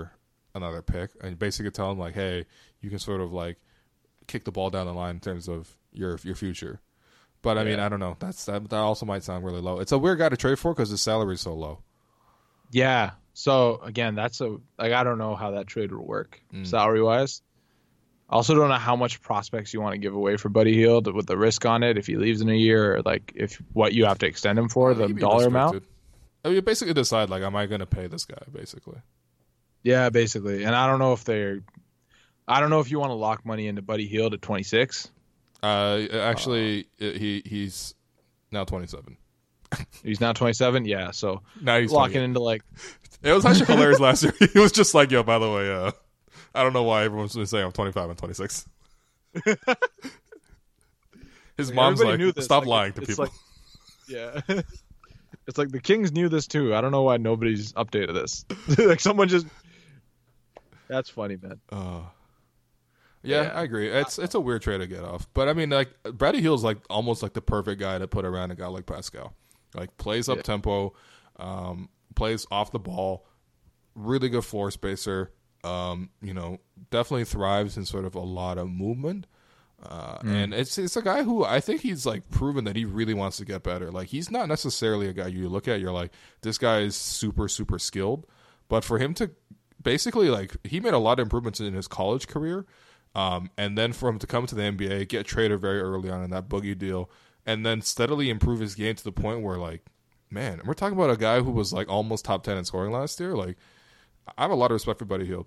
[SPEAKER 5] another pick, and basically tell him like, hey, you can sort of like kick the ball down the line in terms of your future. But I mean, I don't know. That also might sound really low. It's a weird guy to trade for because his salary is so low.
[SPEAKER 6] Yeah. So again, I don't know how that trade will work salary wise. I also don't know how much prospects you want to give away for Buddy Hield with the risk on it if he leaves in a year, or like if what you have to extend him for, the dollar amount.
[SPEAKER 5] I mean, you basically decide like, am I going to pay this guy? Basically.
[SPEAKER 6] Yeah, basically. And I don't know if you want to lock money into Buddy Hield at 26.
[SPEAKER 5] Actually, he's now 27.
[SPEAKER 6] He's now 27. Yeah, so
[SPEAKER 5] now he's
[SPEAKER 6] locking into like.
[SPEAKER 5] It was actually hilarious last year. He was just like, yo, by the way, I don't know why everyone's going to say I'm 25 and 26. His mom's like, stop lying to people.
[SPEAKER 6] Like, yeah. It's like the Kings knew this too. I don't know why nobody's updated this. Like someone just. That's funny, man.
[SPEAKER 5] Yeah, I agree. It's a weird trade to get off. But I mean, like, Buddy Hield's like almost like the perfect guy to put around a guy like Pascal. Like, plays up tempo, plays off the ball, really good floor spacer. Definitely thrives in sort of a lot of movement. And it's a guy who I think he's like proven that he really wants to get better. Like, he's not necessarily a guy you look at, you're like, this guy is super, super skilled. But for him to basically, like, he made a lot of improvements in his college career. And then for him to come to the NBA, get traded very early on in that Boogie deal, and then steadily improve his game to the point where, like, man, we're talking about a guy who was like almost top 10 in scoring last year. Like, I have a lot of respect for Buddy Hield.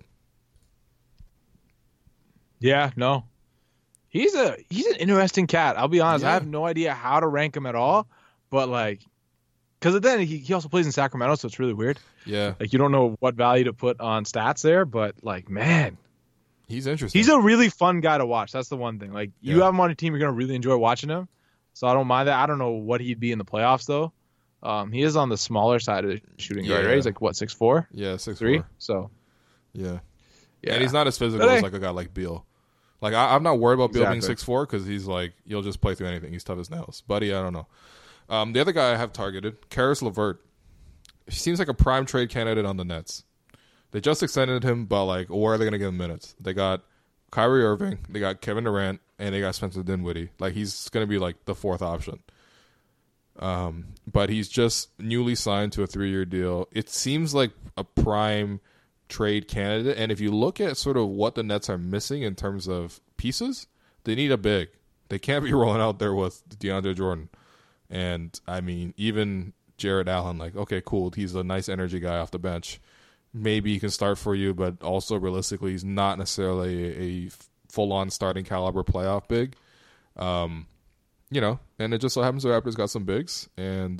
[SPEAKER 5] Yeah,
[SPEAKER 6] no, he's an interesting cat. I'll be honest, I have no idea how to rank him at all, but like, because then he also plays in Sacramento, so it's really weird.
[SPEAKER 5] Yeah,
[SPEAKER 6] like you don't know what value to put on stats there, but like, man.
[SPEAKER 5] He's interesting.
[SPEAKER 6] He's a really fun guy to watch. That's the one thing. Like, you have him on a team, you're going to really enjoy watching him. So I don't mind that. I don't know what he'd be in the playoffs, though. He is on the smaller side of the shooting guard, right? He's like, what, 6'4"?
[SPEAKER 5] Yeah, 6'3".
[SPEAKER 6] So,
[SPEAKER 5] yeah. And he's not as physical as like a guy like Beal. Like, I'm not worried about Beal being 6'4", because he's like, you'll just play through anything. He's tough as nails. Buddy, I don't know. The other guy I have targeted, Caris LeVert. He seems like a prime trade candidate on the Nets. They just extended him, but like, where are they going to give him minutes? They got Kyrie Irving, they got Kevin Durant, and they got Spencer Dinwiddie. Like, he's going to be like the fourth option. But he's just newly signed to a 3-year deal. It seems like a prime trade candidate. And if you look at sort of what the Nets are missing in terms of pieces, they need a big. They can't be rolling out there with DeAndre Jordan. And, I mean, even Jared Allen, like, okay, cool. He's a nice energy guy off the bench. Maybe he can start for you, but also realistically, he's not necessarily a full-on starting caliber playoff big. And it just so happens the Raptors got some bigs. And,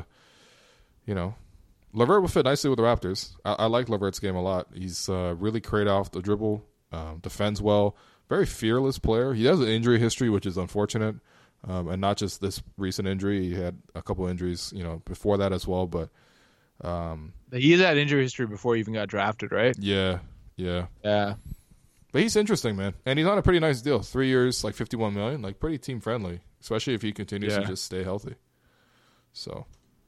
[SPEAKER 5] LeVert will fit nicely with the Raptors. I like LeVert's game a lot. He's really great off the dribble, defends well, very fearless player. He has an injury history, which is unfortunate, and not just this recent injury. He had a couple injuries, before that as well, but
[SPEAKER 6] he's had injury history before he even got drafted, right?
[SPEAKER 5] Yeah.
[SPEAKER 6] But
[SPEAKER 5] he's interesting, man. And he's on a pretty nice deal. 3 years, like $51 million, like pretty team friendly, especially if he continues to just stay healthy. So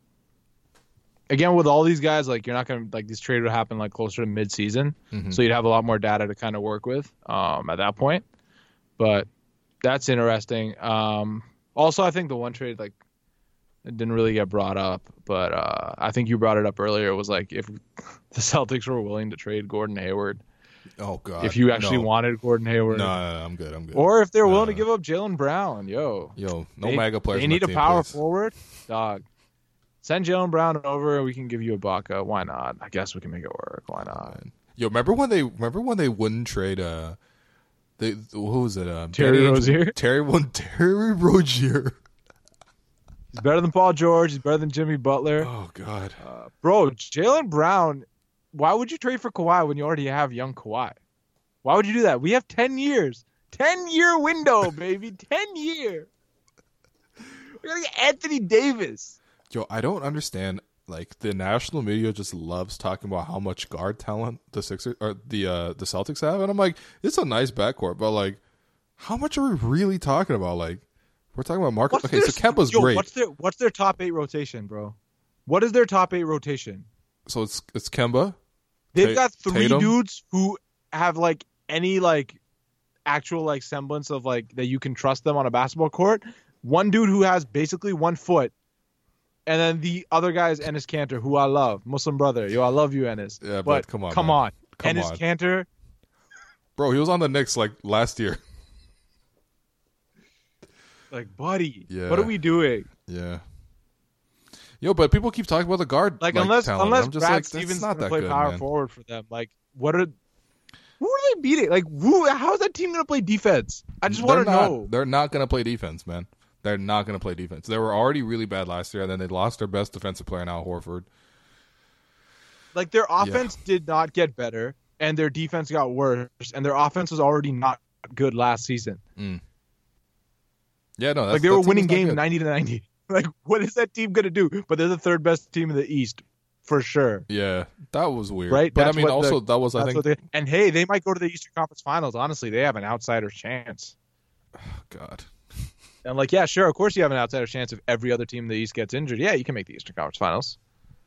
[SPEAKER 6] again, with all these guys, like, you're not going to, like, this trade would happen like closer to mid-season. Mm-hmm. So you'd have a lot more data to kind of work with at that point. But that's interesting. Also, I think the one trade, like, it didn't really get brought up, but I think you brought it up earlier. It was like, if the Celtics were willing to trade Gordon Hayward.
[SPEAKER 5] Oh, God.
[SPEAKER 6] If you actually wanted Gordon Hayward.
[SPEAKER 5] No, I'm good.
[SPEAKER 6] Or if they're willing to give up Jaylen Brown. No
[SPEAKER 5] mega players.
[SPEAKER 6] They need a power forward. Dog. Send Jaylen Brown over and we can give you Ibaka. Why not? I guess we can make it work. Why not?
[SPEAKER 5] Yo, remember when they wouldn't trade who was it?
[SPEAKER 6] Terry Rozier?
[SPEAKER 5] Terry Rozier.
[SPEAKER 6] He's better than Paul George. He's better than Jimmy Butler.
[SPEAKER 5] Oh, God.
[SPEAKER 6] Bro, Jaylen Brown, why would you trade for Kawhi when you already have young Kawhi? Why would you do that? We have 10 years. 10-year window, baby. 10 year. We're going to get Anthony Davis.
[SPEAKER 5] Yo, I don't understand. Like, the national media just loves talking about how much guard talent the Sixers or the Celtics have. And I'm like, it's a nice backcourt, but, like, how much are we really talking about? Like, we're talking about Marcus. Okay, so Kemba's great.
[SPEAKER 6] What's their top 8 rotation, bro? What is their top 8 rotation?
[SPEAKER 5] So it's Kemba,
[SPEAKER 6] They've got three
[SPEAKER 5] Tatum?
[SPEAKER 6] dudes who have like any like actual like semblance of like that you can trust them on a basketball court. One dude who has basically 1 foot, and then the other guy is Enes Kanter, who I love, Muslim brother. Yo, I love you, Enes.
[SPEAKER 5] Yeah, but come on,
[SPEAKER 6] Enes Kanter.
[SPEAKER 5] Bro, he was on the Knicks like last year.
[SPEAKER 6] Like, buddy,
[SPEAKER 5] Yeah.
[SPEAKER 6] what are we doing?
[SPEAKER 5] Yeah. Yo, but people keep talking about the guard.
[SPEAKER 6] Like unless
[SPEAKER 5] talent. I'm just
[SPEAKER 6] Brad
[SPEAKER 5] like,
[SPEAKER 6] Stevens
[SPEAKER 5] that's not that
[SPEAKER 6] play
[SPEAKER 5] good,
[SPEAKER 6] power
[SPEAKER 5] man.
[SPEAKER 6] forward for them, like who are they beating? Like how is that team gonna play defense? I just want to know.
[SPEAKER 5] They're not gonna play defense, man. They're not gonna play defense. They were already really bad last year, and then they lost their best defensive player now, Horford.
[SPEAKER 6] Like their offense did not get better, and their defense got worse, and their offense was already not good last season.
[SPEAKER 5] Yeah, no,
[SPEAKER 6] like they were winning games 90-90. Like, what is that team gonna do? But they're the third best team in the East, for sure.
[SPEAKER 5] Yeah, that was weird,
[SPEAKER 6] right?
[SPEAKER 5] But
[SPEAKER 6] That's
[SPEAKER 5] I mean,
[SPEAKER 6] what
[SPEAKER 5] also that was I think.
[SPEAKER 6] And hey, they might go to the Eastern Conference Finals. Honestly, they have an outsider's chance.
[SPEAKER 5] God.
[SPEAKER 6] And like, yeah, sure, of course you have an outsider's chance if every other team in the East gets injured. Yeah, you can make the Eastern Conference Finals.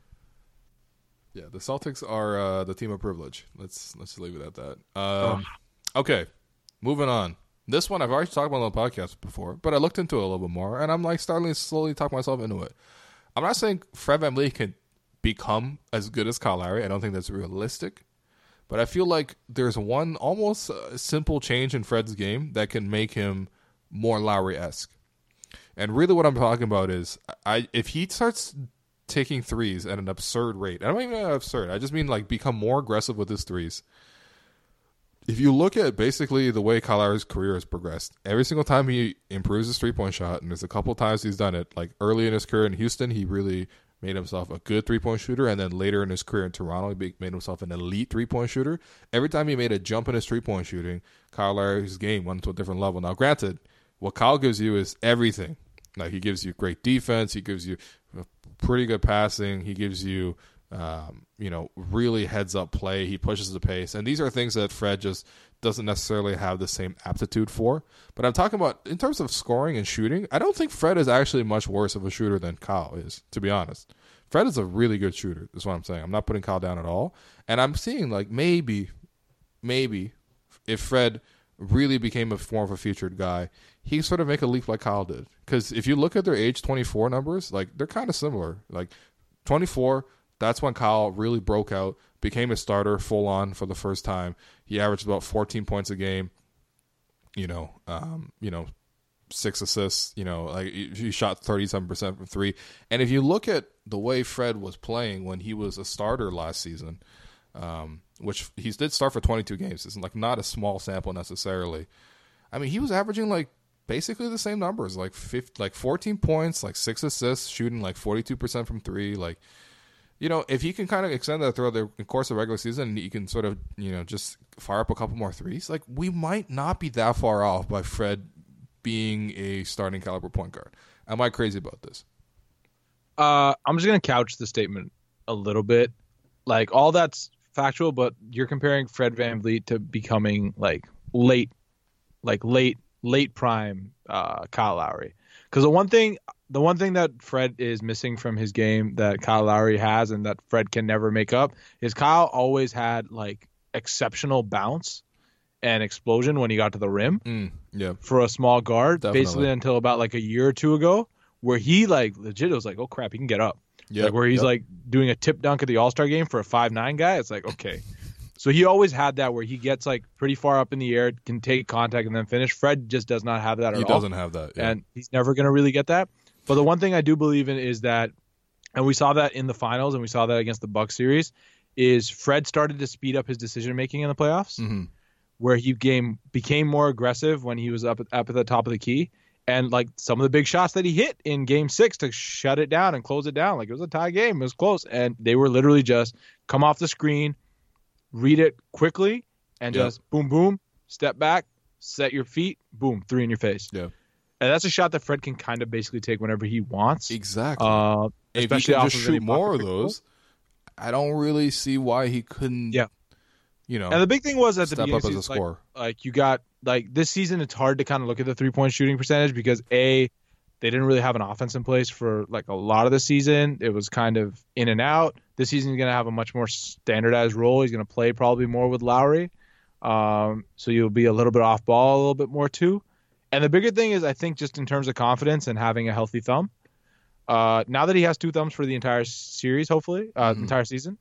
[SPEAKER 5] Yeah, the Celtics are the team of privilege. Let's leave it at that. Okay, moving on. This one I've already talked about on the podcast before, but I looked into it a little bit more, and I'm like starting to slowly talk myself into it. I'm not saying Fred VanVleet can become as good as Kyle Lowry. I don't think that's realistic, but I feel like there's one almost simple change in Fred's game that can make him more Lowry-esque. And really what I'm talking about is if he starts taking threes at an absurd rate, I don't even mean absurd, I just mean like become more aggressive with his threes. If you look at basically the way Kyle Lowry's career has progressed, every single time he improves his three-point shot, and there's a couple times he's done it, like early in his career in Houston, he really made himself a good three-point shooter, and then later in his career in Toronto, he made himself an elite three-point shooter. Every time he made a jump in his three-point shooting, Kyle Lowry's game went to a different level. Now, granted, what Kyle gives you is everything. Like, he gives you great defense, he gives you pretty good passing, he gives you really heads-up play. He pushes the pace. And these are things that Fred just doesn't necessarily have the same aptitude for. But I'm talking about in terms of scoring and shooting, I don't think Fred is actually much worse of a shooter than Kyle is, to be honest. Fred is a really good shooter, is what I'm saying. I'm not putting Kyle down at all. And I'm seeing, like, maybe, if Fred really became more of a featured guy, he sort of make a leap like Kyle did. Because if you look at their age 24 numbers, like, they're kind of similar. Like, 24... that's when Kyle really broke out, became a starter full on for the first time. He averaged about 14 points a game, 6 assists, like he shot 37% from three. And if you look at the way Fred was playing when he was a starter last season, which he did start for 22 games, it's like not a small sample necessarily. I mean, he was averaging like basically the same numbers, like 14 points, like 6 assists, shooting like 42% from three, like. If you can kind of extend that throughout the course of regular season, you can sort of, just fire up a couple more threes. Like, we might not be that far off by Fred being a starting caliber point guard. Am I crazy about this?
[SPEAKER 6] I'm just going to couch the statement a little bit. Like, all that's factual, but you're comparing Fred VanVleet to becoming late prime Kyle Lowry. Because the one thing that Fred is missing from his game that Kyle Lowry has and that Fred can never make up is Kyle always had like exceptional bounce and explosion when he got to the rim for a small guard,
[SPEAKER 5] Definitely.
[SPEAKER 6] basically until about like a year or two ago, where he like legit was like, oh crap, he can get up. Like where he's like doing a tip dunk at the All-Star game for a 5'9" guy. It's like, okay. So he always had that where he gets like pretty far up in the air, can take contact and then finish. Fred just does not have that at all.
[SPEAKER 5] He doesn't have that. Yeah.
[SPEAKER 6] And he's never going to really get that. But the one thing I do believe in is that, and we saw that in the finals and we saw that against the Bucks series, is Fred started to speed up his decision-making in the playoffs, where he became more aggressive when he was up at the top of the key. And like some of the big shots that he hit in Game 6 to shut it down and close it down, like it was a tie game, it was close. And they were literally just come off the screen, read it quickly, and just boom, boom, step back, set your feet, boom, three in your face.
[SPEAKER 5] Yeah.
[SPEAKER 6] And that's a shot that Fred can kind of basically take whenever he wants.
[SPEAKER 5] Exactly. If he
[SPEAKER 6] especially
[SPEAKER 5] can
[SPEAKER 6] off
[SPEAKER 5] just
[SPEAKER 6] of any
[SPEAKER 5] shoot more of
[SPEAKER 6] pocket
[SPEAKER 5] those, I don't really see why he couldn't.
[SPEAKER 6] Yeah.
[SPEAKER 5] And
[SPEAKER 6] the big thing was at the
[SPEAKER 5] step
[SPEAKER 6] beginning
[SPEAKER 5] up as a
[SPEAKER 6] season,
[SPEAKER 5] scorer.
[SPEAKER 6] like you got like this season, it's hard to kind of look at the 3-point shooting percentage because they didn't really have an offense in place for like a lot of the season. It was kind of in and out. This season he's going to have a much more standardized role. He's going to play probably more with Lowry. So you'll be a little bit off ball a little bit more too. And the bigger thing is, I think, just in terms of confidence and having a healthy thumb. Now that he has 2 thumbs for the entire series, hopefully, the entire season.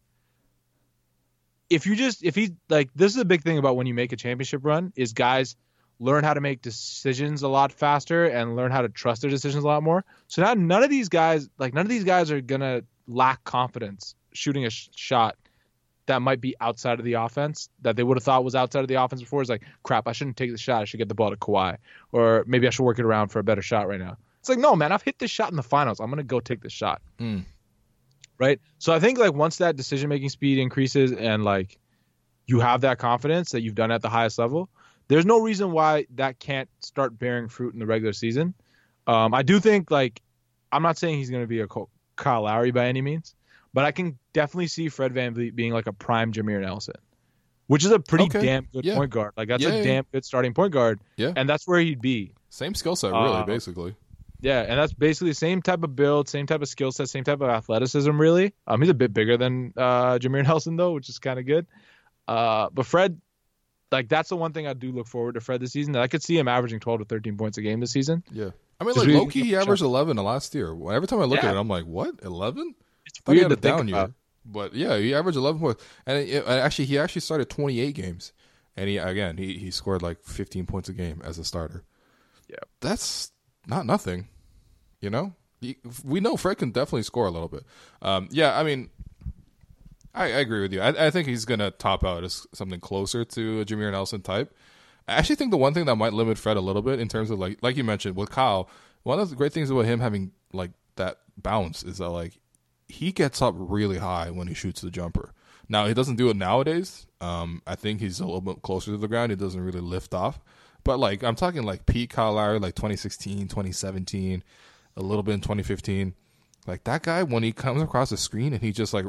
[SPEAKER 6] If he's like, this is a big thing about when you make a championship run is guys learn how to make decisions a lot faster and learn how to trust their decisions a lot more. So now none of these guys are going to lack confidence shooting a shot that might be outside of the offense that they would have thought was outside of the offense before. It's like, crap, I shouldn't take the shot. I should get the ball to Kawhi, or maybe I should work it around for a better shot right now. It's like, no, man, I've hit this shot in the finals. I'm going to go take this shot. Right. So I think like once that decision-making speed increases and like you have that confidence that you've done at the highest level, there's no reason why that can't start bearing fruit in the regular season. I do think, like, I'm not saying he's going to be a Kyle Lowry by any means, but I can definitely see Fred VanVleet being like a prime Jameer Nelson, which is a pretty damn good point guard. Like, that's a damn good starting point guard. Yeah. And that's where he'd be.
[SPEAKER 5] Same skill set, really, basically.
[SPEAKER 6] Yeah, and that's basically the same type of build, same type of skill set, same type of athleticism, really. He's a bit bigger than Jameer Nelson, though, which is kind of good. But Fred, like, that's the one thing I do look forward to Fred this season. That I could see him averaging 12 to 13 points a game this season.
[SPEAKER 5] Yeah. I mean, like, low-key, he averaged 11 last year. Every time I look at it, I'm like, what? 11?
[SPEAKER 6] It's weird to
[SPEAKER 5] think
[SPEAKER 6] about.
[SPEAKER 5] Year. But, yeah, he averaged 11 points. And he actually started 28 games. And, he scored, like, 15 points a game as a starter.
[SPEAKER 6] Yeah.
[SPEAKER 5] That's not nothing, you know? We know Fred can definitely score a little bit. I mean, I agree with you. I think he's going to top out as something closer to a Jameer Nelson type. I actually think the one thing that might limit Fred a little bit in terms of, like you mentioned, with Kyle, one of the great things about him having, like, that bounce is that, like, he gets up really high when he shoots the jumper. Now, he doesn't do it nowadays. I think he's a little bit closer to the ground. He doesn't really lift off. But, like, I'm talking, like, peak Kyle Lowry, like, 2016, 2017, a little bit in 2015. Like, that guy, when he comes across the screen and he just, like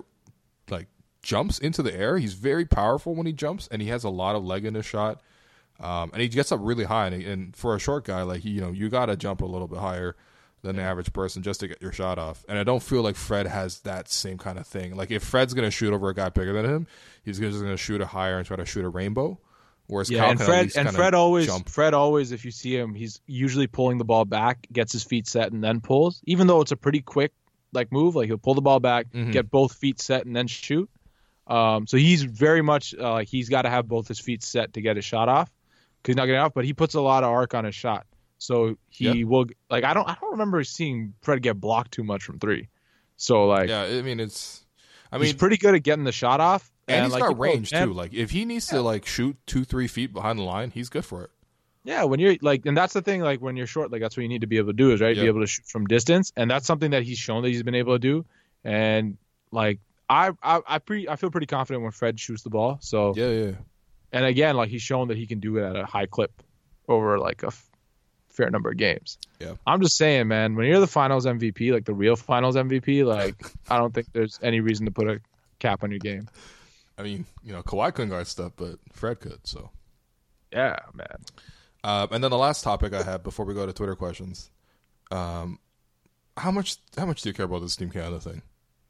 [SPEAKER 5] jumps into the air, he's very powerful when he jumps, and he has a lot of leg in his shot. And he gets up really high, and for a short guy, like, you got to jump a little bit higher than the average person just to get your shot off. And I don't feel like Fred has that same kind of thing. Like, if Fred's going to shoot over a guy bigger than him, he's just going to shoot it higher and try to shoot a rainbow. Whereas Kyle
[SPEAKER 6] Fred always, if you see him, he's usually pulling the ball back, gets his feet set, and then pulls. Even though it's a pretty quick move, like, he'll pull the ball back, get both feet set, and then shoot. So he's very much he's got to have both his feet set to get his shot off, because he's not getting off. But he puts a lot of arc on his shot, so he will. Like, I don't remember seeing Fred get blocked too much from three. So he's pretty good at getting the shot off,
[SPEAKER 5] and he's got range too. Like, if he needs to shoot 2-3 feet behind the line, he's good for it.
[SPEAKER 6] Yeah, when you're and that's the thing. Like, when you're short, like, that's what you need to be able to do is be able to shoot from distance, and that's something that he's shown that he's been able to do. And like, I feel pretty confident when Fred shoots the ball. So
[SPEAKER 5] yeah.
[SPEAKER 6] And again, like, he's shown that he can do it at a high clip over like a fair number of games.
[SPEAKER 5] Yeah.
[SPEAKER 6] I'm just saying, man, when you're the Finals MVP, like the real Finals MVP, like, I don't think there's any reason to put a cap on your game.
[SPEAKER 5] I mean, Kawhi couldn't guard stuff, but Fred could. So
[SPEAKER 6] yeah, man.
[SPEAKER 5] And then the last topic I have before we go to Twitter questions, how much do you care about this Team Canada thing?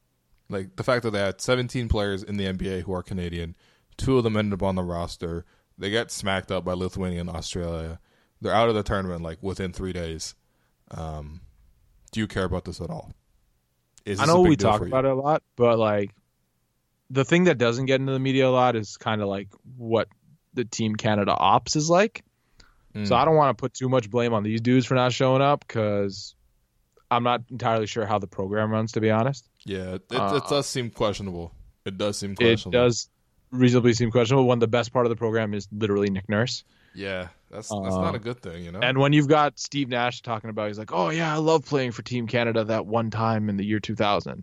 [SPEAKER 5] Like, the fact that they had 17 players in the NBA who are Canadian, 2 of them ended up on the roster. They get smacked up by Lithuania and Australia. They're out of the tournament, like, within 3 days. Do you care about this at all?
[SPEAKER 6] I know we talk about it a lot, but, like, the thing that doesn't get into the media a lot is kind of like what the Team Canada ops is like. So I don't want to put too much blame on these dudes for not showing up, because I'm not entirely sure how the program runs, to be honest.
[SPEAKER 5] Yeah, it does seem questionable. It does
[SPEAKER 6] reasonably seem questionable when the best part of the program is literally Nick Nurse.
[SPEAKER 5] Yeah, that's not a good thing,
[SPEAKER 6] And when you've got Steve Nash talking about, he's like, oh, yeah, I love playing for Team Canada that one time in the year 2000.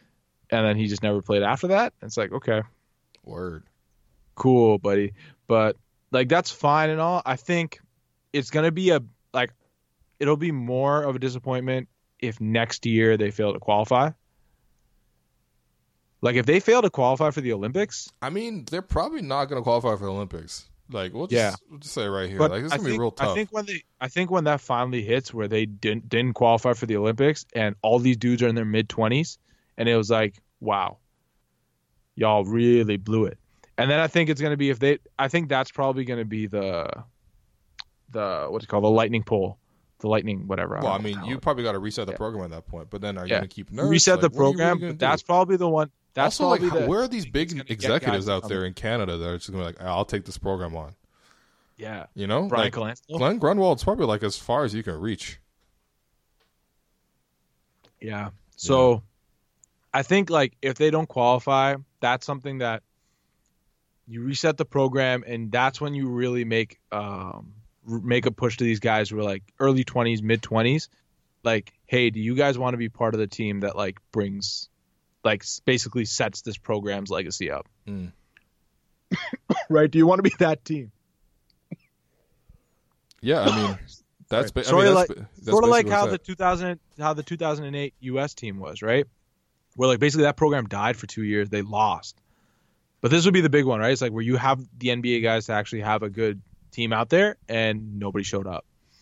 [SPEAKER 6] And then he just never played after that. It's like, okay.
[SPEAKER 5] Word.
[SPEAKER 6] Cool, buddy. But, like, that's fine and all. I think it's going to be it'll be more of a disappointment if next year they fail to qualify. Like, if they fail to qualify for the Olympics,
[SPEAKER 5] I mean, they're probably not going to qualify for the Olympics. Like we'll just say it right here.
[SPEAKER 6] But
[SPEAKER 5] like it's gonna be real tough.
[SPEAKER 6] I think when that finally hits, where they didn't qualify for the Olympics, and all these dudes are in their mid-20s, and it was like, wow, y'all really blew it. And then I think it's gonna be I think that's probably gonna be the what's it called, the lightning pole, the lightning whatever.
[SPEAKER 5] Well, I mean, you probably got to reset the program at that point. But then are you gonna keep nerds?
[SPEAKER 6] Reset the program, but that's probably the one. That's
[SPEAKER 5] also,
[SPEAKER 6] probably
[SPEAKER 5] where are these big executives out there in Canada that are just going to be like, I'll take this program on?
[SPEAKER 6] Yeah.
[SPEAKER 5] You know?
[SPEAKER 6] Brian
[SPEAKER 5] like,
[SPEAKER 6] Colangelo?
[SPEAKER 5] Glenn Grunwald's probably like as far as you can reach.
[SPEAKER 6] Yeah. So I think like if they don't qualify, that's something that you reset the program, and that's when you really make a push to these guys who are like early 20s, mid 20s. Like, hey, do you guys want to be part of the team that like brings... like basically sets this program's legacy up. Right? Do you want to be that team?
[SPEAKER 5] Yeah, I mean that's
[SPEAKER 6] right.
[SPEAKER 5] sort
[SPEAKER 6] of like how the 2008 US team was, right? Where like basically that program died for 2 years, they lost. But this would be the big one, right? It's like where you have the NBA guys to actually have a good team out there and nobody showed up.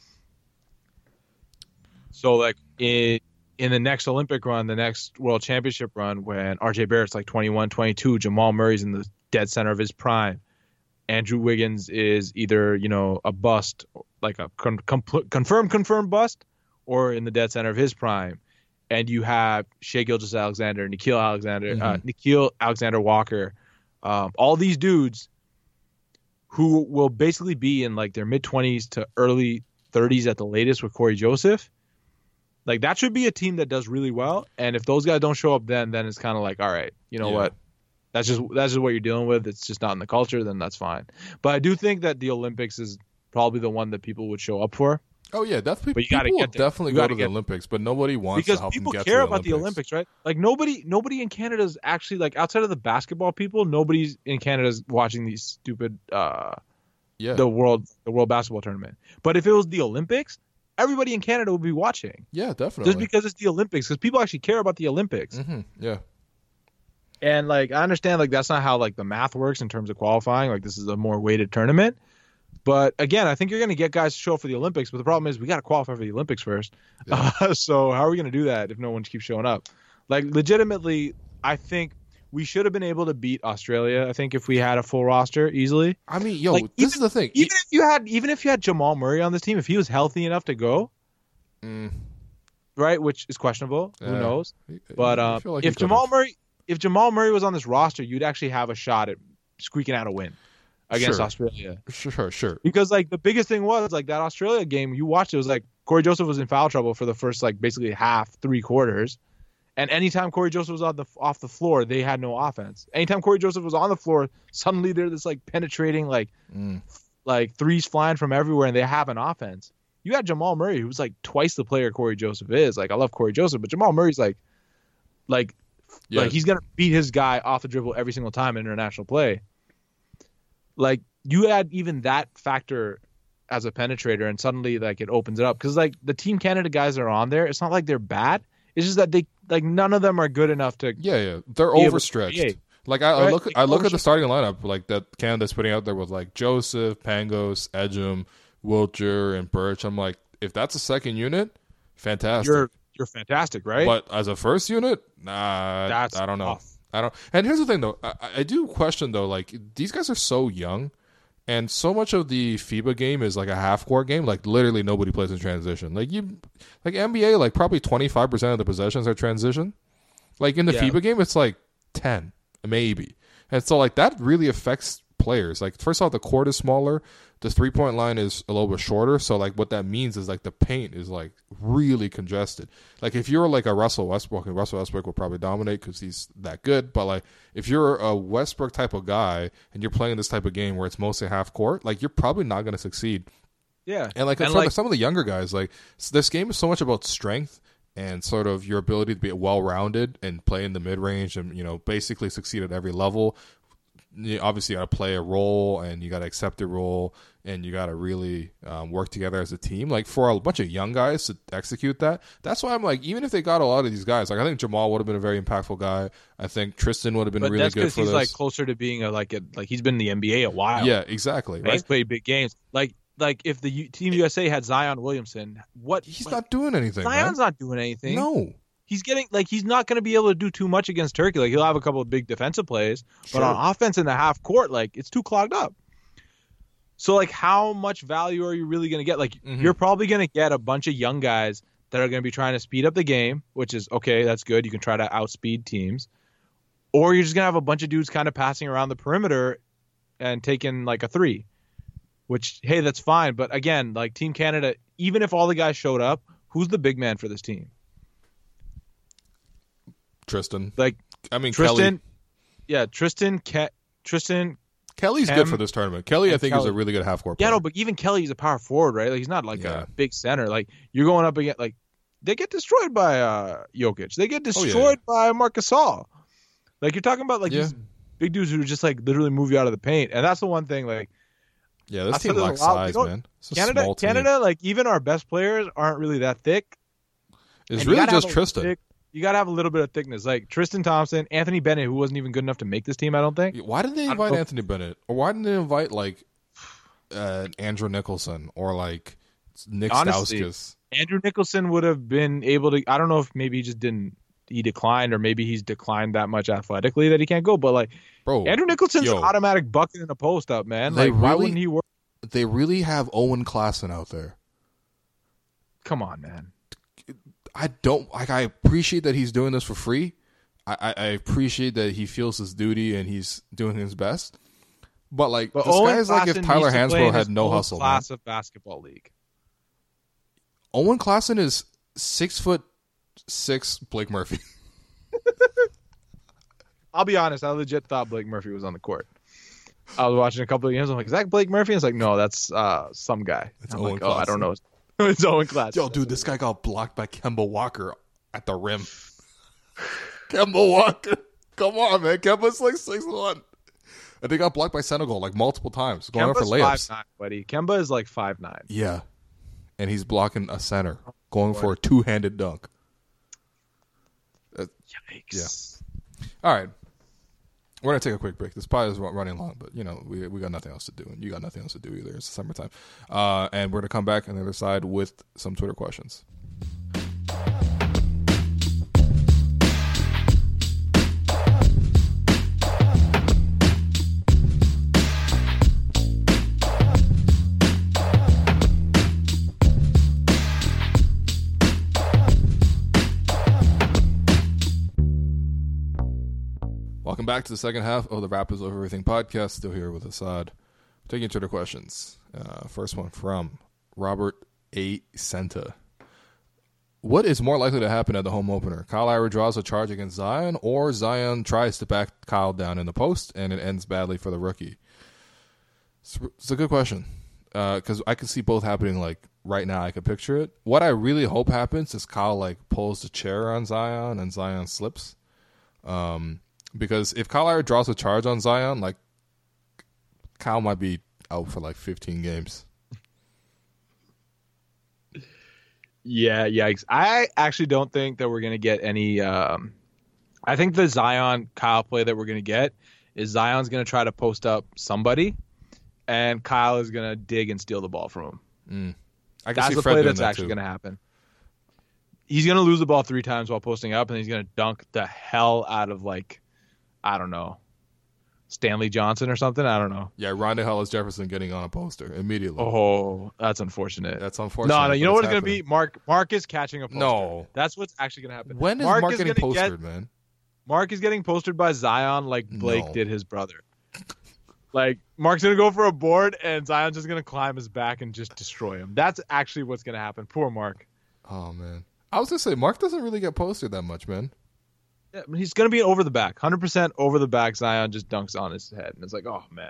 [SPEAKER 6] So like in the next Olympic run, the next World Championship run, when RJ Barrett's like 21, 22, Jamal Murray's in the dead center of his prime, Andrew Wiggins is either, a bust, like a confirmed bust, or in the dead center of his prime. And you have Shai Gilgeous-Alexander, Nickeil Alexander-Walker, all these dudes who will basically be in like their mid-20s to early 30s at the latest with Corey Joseph. Like that should be a team that does really well, and if those guys don't show up, then it's kind of like, all right, you know what? That's just what you're dealing with. It's just not in the culture. Then that's fine. But I do think that the Olympics is probably the one that people would show up for.
[SPEAKER 5] Oh yeah, definitely. People will definitely go to the Olympics, but nobody wants to help them get to the Olympics. Because people care about the Olympics,
[SPEAKER 6] right? Like nobody in Canada is actually like outside of the basketball people. Nobody's in Canada is watching these stupid the world basketball tournament. But if it was the Olympics, everybody in Canada would be watching.
[SPEAKER 5] Yeah, definitely.
[SPEAKER 6] Just because it's the Olympics, because people actually care about the Olympics.
[SPEAKER 5] Mm-hmm. Yeah.
[SPEAKER 6] And like I understand, like that's not how like the math works in terms of qualifying. Like this is a more weighted tournament. But again, I think you're going to get guys to show up for the Olympics. But the problem is we got to qualify for the Olympics first. Yeah. So how are we going to do that if no one keeps showing up? Like legitimately, I think we should have been able to beat Australia. I think if we had a full roster easily.
[SPEAKER 5] I mean, this is the thing.
[SPEAKER 6] Even if you had Jamal Murray on this team, if he was healthy enough to go, right, which is questionable. Who knows? But like if Jamal Murray was on this roster, you'd actually have a shot at squeaking out a win against Australia.
[SPEAKER 5] Sure.
[SPEAKER 6] Because like the biggest thing was like that Australia game you watched, it was like Corey Joseph was in foul trouble for the first like basically half, 3 quarters. And anytime Corey Joseph was off the floor, they had no offense. Anytime Corey Joseph was on the floor, suddenly they're this like penetrating like threes flying from everywhere, and they have an offense. You had Jamal Murray, who's like twice the player Corey Joseph is. Like I love Corey Joseph, but Jamal Murray's like he's gonna beat his guy off the dribble every single time in international play. Like you add even that factor as a penetrator, and suddenly like it opens it up, because like the Team Canada guys that are on there, it's not like they're bad. It's just that they like none of them are good enough to.
[SPEAKER 5] Yeah, they're overstretched. Like I look at the starting lineup like that Canada's putting out there with like Joseph, Pangos, Edgem, Wiltshire, and Birch. I'm like, if that's a second unit, fantastic.
[SPEAKER 6] You're fantastic, right?
[SPEAKER 5] But as a first unit, I don't know. And here's the thing though, I do question though, like these guys are so young, and so much of the FIBA game is like a half-court game. Like literally nobody plays in transition. Like NBA, like probably 25% of the possessions are transition. Like in the FIBA game, it's like 10 maybe. And so like that really affects players. Like first off, the court is smaller, the 3-point line is a little bit shorter, so like what that means is like the paint is like really congested. Like if you're like a Russell Westbrook, and Russell Westbrook will probably dominate because he's that good, but like if you're a Westbrook type of guy and you're playing this type of game where it's mostly half court, like you're probably not going to succeed.
[SPEAKER 6] Yeah.
[SPEAKER 5] And like for some of the younger guys, like this game is so much about strength and sort of your ability to be well-rounded and play in the mid-range and, basically succeed at every level. obviously you got to play a role and you got to accept the role and you got to really work together as a team. Like for a bunch of young guys to execute that, that's why I'm like, even if they got a lot of these guys, like I think Jamal would have been a very impactful guy. I think Tristan would have been really good for this.
[SPEAKER 6] He's like closer to being like he's been in the NBA a while.
[SPEAKER 5] Yeah, exactly. Right?
[SPEAKER 6] He's played big games. Like if the Team USA had Zion Williamson,
[SPEAKER 5] he's not doing anything.
[SPEAKER 6] Zion's not doing anything.
[SPEAKER 5] No.
[SPEAKER 6] He's not going to be able to do too much against Turkey. Like he'll have a couple of big defensive plays, but on offense in the half court, like it's too clogged up. So like, how much value are you really going to get? Like you're probably going to get a bunch of young guys that are going to be trying to speed up the game, which is okay. That's good. You can try to outspeed teams, or you're just going to have a bunch of dudes kind of passing around the perimeter and taking like a three, which, hey, that's fine. But again, like Team Canada, even if all the guys showed up, who's the big man for this team?
[SPEAKER 5] Tristan.
[SPEAKER 6] Tristan.
[SPEAKER 5] Kelly.
[SPEAKER 6] Yeah, Tristan.
[SPEAKER 5] Kelly's good for this tournament. Kelly, I think, is a really good half-court player.
[SPEAKER 6] Yeah, no, but even Kelly's a power forward, right? Like he's not like a big center. Like you're going up against, like they get destroyed by Jokic. They get destroyed by Marc Gasol. Like you're talking about like these big dudes who just like literally move you out of the paint, and that's the one thing. Like,
[SPEAKER 5] yeah, this team lacks size, man.
[SPEAKER 6] Canada, like even our best players aren't really that thick.
[SPEAKER 5] It's really just Tristan.
[SPEAKER 6] You got to have a little bit of thickness. Like Tristan Thompson, Anthony Bennett, who wasn't even good enough to make this team, I don't think.
[SPEAKER 5] Why didn't they invite Anthony Bennett? Or why didn't they invite, like, Andrew Nicholson or, like, Nick Stauskas?
[SPEAKER 6] Andrew Nicholson would have been able to – I don't know if maybe he declined or maybe he's declined that much athletically that he can't go. But, like, Andrew Nicholson's an automatic bucket in a post-up, man. Like, why wouldn't he work?
[SPEAKER 5] They really have Owen Klassen out there.
[SPEAKER 6] Come on, man.
[SPEAKER 5] I appreciate that he's doing this for free. I appreciate that he feels his duty and he's doing his best. But this guy's like if Tyler Hansbrough had no hustle.
[SPEAKER 6] Class of basketball league.
[SPEAKER 5] Owen Klassen is 6'6" Blake Murphy.
[SPEAKER 6] I'll be honest, I legit thought Blake Murphy was on the court. I was watching a couple of games. I'm like, is that Blake Murphy? And it's like, no, that's some guy.
[SPEAKER 5] It's
[SPEAKER 6] I'm
[SPEAKER 5] Owen
[SPEAKER 6] like,
[SPEAKER 5] Klassen.
[SPEAKER 6] I don't know. It's Owen Klassen.
[SPEAKER 5] Yo, dude, this guy got blocked by Kemba Walker at the rim. Kemba Walker. Come on, man. Kemba's like 6'1". And they got blocked by Senegal like multiple times. Going out for layups.
[SPEAKER 6] 5'9", buddy. Kemba is like 5'9".
[SPEAKER 5] Yeah. And he's blocking a center. Going for a two-handed dunk.
[SPEAKER 6] Yikes.
[SPEAKER 5] Yeah. All right. We're going to take a quick break. This probably is running long, but, we got nothing else to do. And you got nothing else to do either. It's summertime. And we're going to come back on the other side with some Twitter questions. Welcome back to the second half of the Rappers Over Everything podcast. Still here with Assad. Taking Twitter questions. First one from Robert A. Senta. What is more likely to happen at the home opener? Kyle Lowry draws a charge against Zion, or Zion tries to back Kyle down in the post and it ends badly for the rookie? It's a good question because I can see both happening like right now. I can picture it. What I really hope happens is Kyle like pulls the chair on Zion and Zion slips. Because if Kyle Lowry draws a charge on Zion, like Kyle might be out for like 15 games.
[SPEAKER 6] Yeah, yikes. I actually don't think that we're going to get any I think the Zion Kyle play that we're going to get is Zion's going to try to post up somebody and Kyle is going to dig and steal the ball from him.
[SPEAKER 5] I can
[SPEAKER 6] that's
[SPEAKER 5] see
[SPEAKER 6] the
[SPEAKER 5] Fred
[SPEAKER 6] play
[SPEAKER 5] doing
[SPEAKER 6] that's
[SPEAKER 5] that
[SPEAKER 6] actually
[SPEAKER 5] too.
[SPEAKER 6] going to happen. He's going to lose the ball 3 times while posting up and he's going to dunk the hell out of like I don't know, Stanley Johnson or something. I don't know.
[SPEAKER 5] Yeah, Rondé Hollis Jefferson getting on a poster immediately.
[SPEAKER 6] Oh, that's unfortunate.
[SPEAKER 5] That's unfortunate.
[SPEAKER 6] No, you know what it's going to be? Mark is catching a poster.
[SPEAKER 5] No.
[SPEAKER 6] That's what's actually going to happen.
[SPEAKER 5] When is Mark getting postered, man?
[SPEAKER 6] Mark is getting postered by Zion like Blake did his brother. Like, Mark's going to go for a board and Zion's just going to climb his back and just destroy him. That's actually what's going to happen. Poor Mark.
[SPEAKER 5] Oh, man. I was going to say, Mark doesn't really get posted that much, man.
[SPEAKER 6] Yeah, he's going to be over the back. 100% over the back. Zion just dunks on his head. And it's like, oh, man.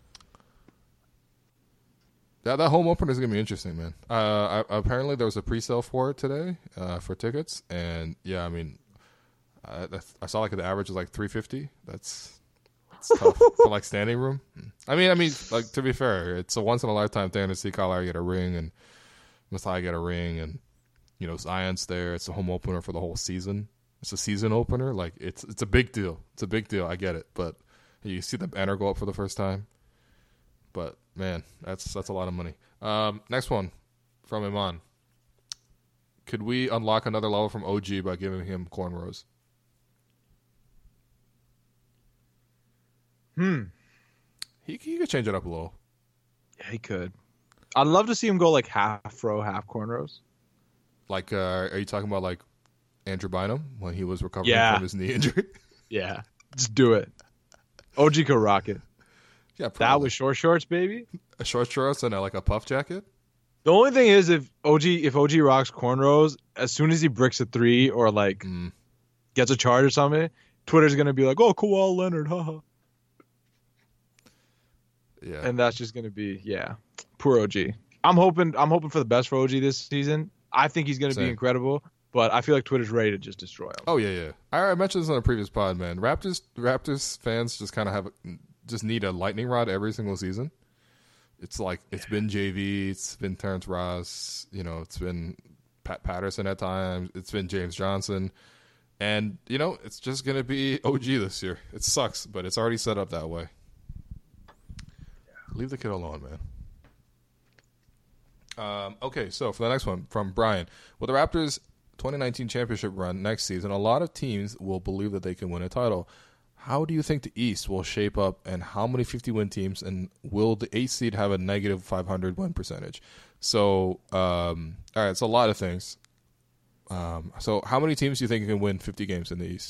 [SPEAKER 5] That home opener is going to be interesting, man. Apparently, there was a pre-sale for it today for tickets. And, yeah, I mean, I saw like the average is like $350. That's It's tough for like standing room. I mean, like to be fair, it's a once in a lifetime thing to see Kyle Lowry get a ring and Masai get a ring, and Zion's there. It's a home opener for the whole season. It's a season opener. Like it's a big deal. It's a big deal. I get it, but you see the banner go up for the first time. But man, that's a lot of money. Next one from Iman. Could we unlock another level from OG by giving him cornrows? He could change it up a little.
[SPEAKER 6] Yeah, he could. I'd love to see him go like half fro, half cornrows.
[SPEAKER 5] Like, are you talking about like Andrew Bynum when he was recovering from his knee injury?
[SPEAKER 6] Yeah, just do it. OG could rock it.
[SPEAKER 5] Yeah, probably.
[SPEAKER 6] That was short shorts, baby.
[SPEAKER 5] A short shorts and like a puff jacket.
[SPEAKER 6] The only thing is, if OG rocks cornrows, as soon as he bricks a three or like gets a charge or something, Twitter's gonna be like, "Oh, Kawhi Leonard, haha."
[SPEAKER 5] Yeah,
[SPEAKER 6] and that's just gonna be poor OG. I'm hoping for the best for OG this season. I think he's gonna be incredible, but I feel like Twitter's ready to just destroy him.
[SPEAKER 5] Oh yeah. I mentioned this on a previous pod, man. Raptors fans just kind of need a lightning rod every single season. It's like it's been JV, it's been Terrence Ross, it's been Pat Patterson at times, it's been James Johnson, and it's just gonna be OG this year. It sucks, but it's already set up that way. Leave the kid alone, man. Okay, so for the next one from Brian, with the Raptors' 2019 championship run next season, a lot of teams will believe that they can win a title. How do you think the East will shape up, and how many 50-win teams, and will the 8th seed have a negative 500 win percentage? So, all right, it's a lot of things. So how many teams do you think can win 50 games in the East?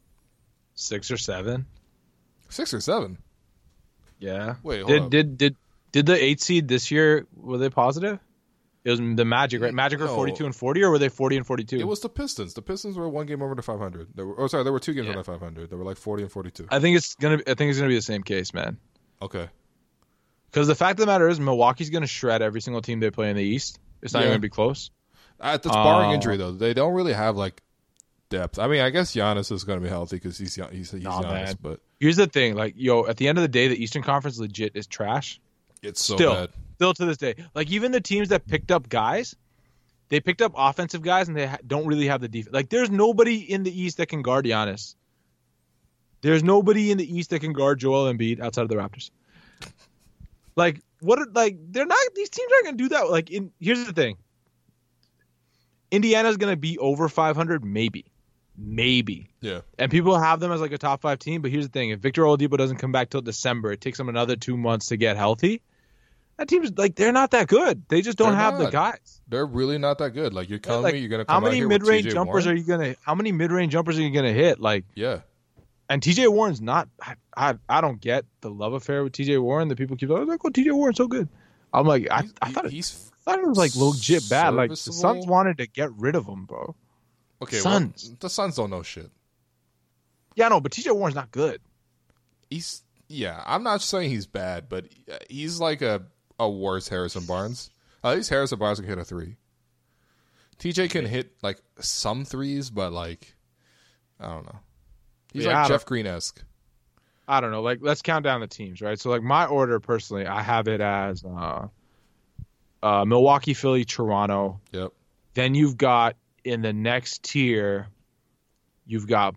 [SPEAKER 6] 6 or 7.
[SPEAKER 5] 6 or 7?
[SPEAKER 6] Yeah.
[SPEAKER 5] Wait, hold up.
[SPEAKER 6] Did the 8th seed this year, were they positive? It was the Magic, right? Magic were 42 and 40, or were they 40 and 42?
[SPEAKER 5] It was the Pistons. The Pistons were one game over the 500. There were 2 games over 500. They were like 40 and 42.
[SPEAKER 6] I think it's gonna be the same case, man.
[SPEAKER 5] Okay.
[SPEAKER 6] Because the fact of the matter is, Milwaukee's gonna shred every single team they play in the East. It's not even gonna be close.
[SPEAKER 5] That's barring injury, though. They don't really have like depth. I mean, I guess Giannis is gonna be healthy because he's Giannis.
[SPEAKER 6] Man.
[SPEAKER 5] But
[SPEAKER 6] here's the thing, like, at the end of the day, the Eastern Conference legit is trash.
[SPEAKER 5] It's so bad.
[SPEAKER 6] Still to this day. Like, even the teams that picked up guys, they picked up offensive guys, and they don't really have the defense. Like, there's nobody in the East that can guard Giannis. There's nobody in the East that can guard Joel Embiid outside of the Raptors. Like, they're not, these teams aren't going to do that. Like, here's the thing. Indiana's going to be over 500, maybe.
[SPEAKER 5] Yeah.
[SPEAKER 6] And people have them as like a top 5 team, but here's the thing. If Victor Oladipo doesn't come back till December, it takes them another 2 months to get healthy. That team's like, they're not that good. They just don't have the guys.
[SPEAKER 5] They're really not that good. Like, you're telling me you're going to come
[SPEAKER 6] how many
[SPEAKER 5] out here
[SPEAKER 6] mid-range
[SPEAKER 5] with
[SPEAKER 6] jumpers
[SPEAKER 5] Warren?
[SPEAKER 6] are you going to how many mid-range jumpers are you going to hit? Like,
[SPEAKER 5] yeah.
[SPEAKER 6] And TJ Warren's not I don't get the love affair with TJ Warren that people keep like, oh, TJ Warren's so good. I'm like, I thought it was like legit bad. Like, the Suns wanted to get rid of him, bro.
[SPEAKER 5] Okay,
[SPEAKER 6] Suns.
[SPEAKER 5] Well, the Suns don't know shit.
[SPEAKER 6] Yeah, no, but TJ Warren's not good.
[SPEAKER 5] I'm not saying he's bad, but he's like a worse Harrison Barnes. At least Harrison Barnes can hit a 3. TJ can hit like some threes, but like, I don't know. He's like Jeff Green-esque.
[SPEAKER 6] I don't know. Like, let's count down the teams, right? So, like, my order personally, I have it as Milwaukee, Philly, Toronto.
[SPEAKER 5] Yep.
[SPEAKER 6] Then you've got in the next tier, you've got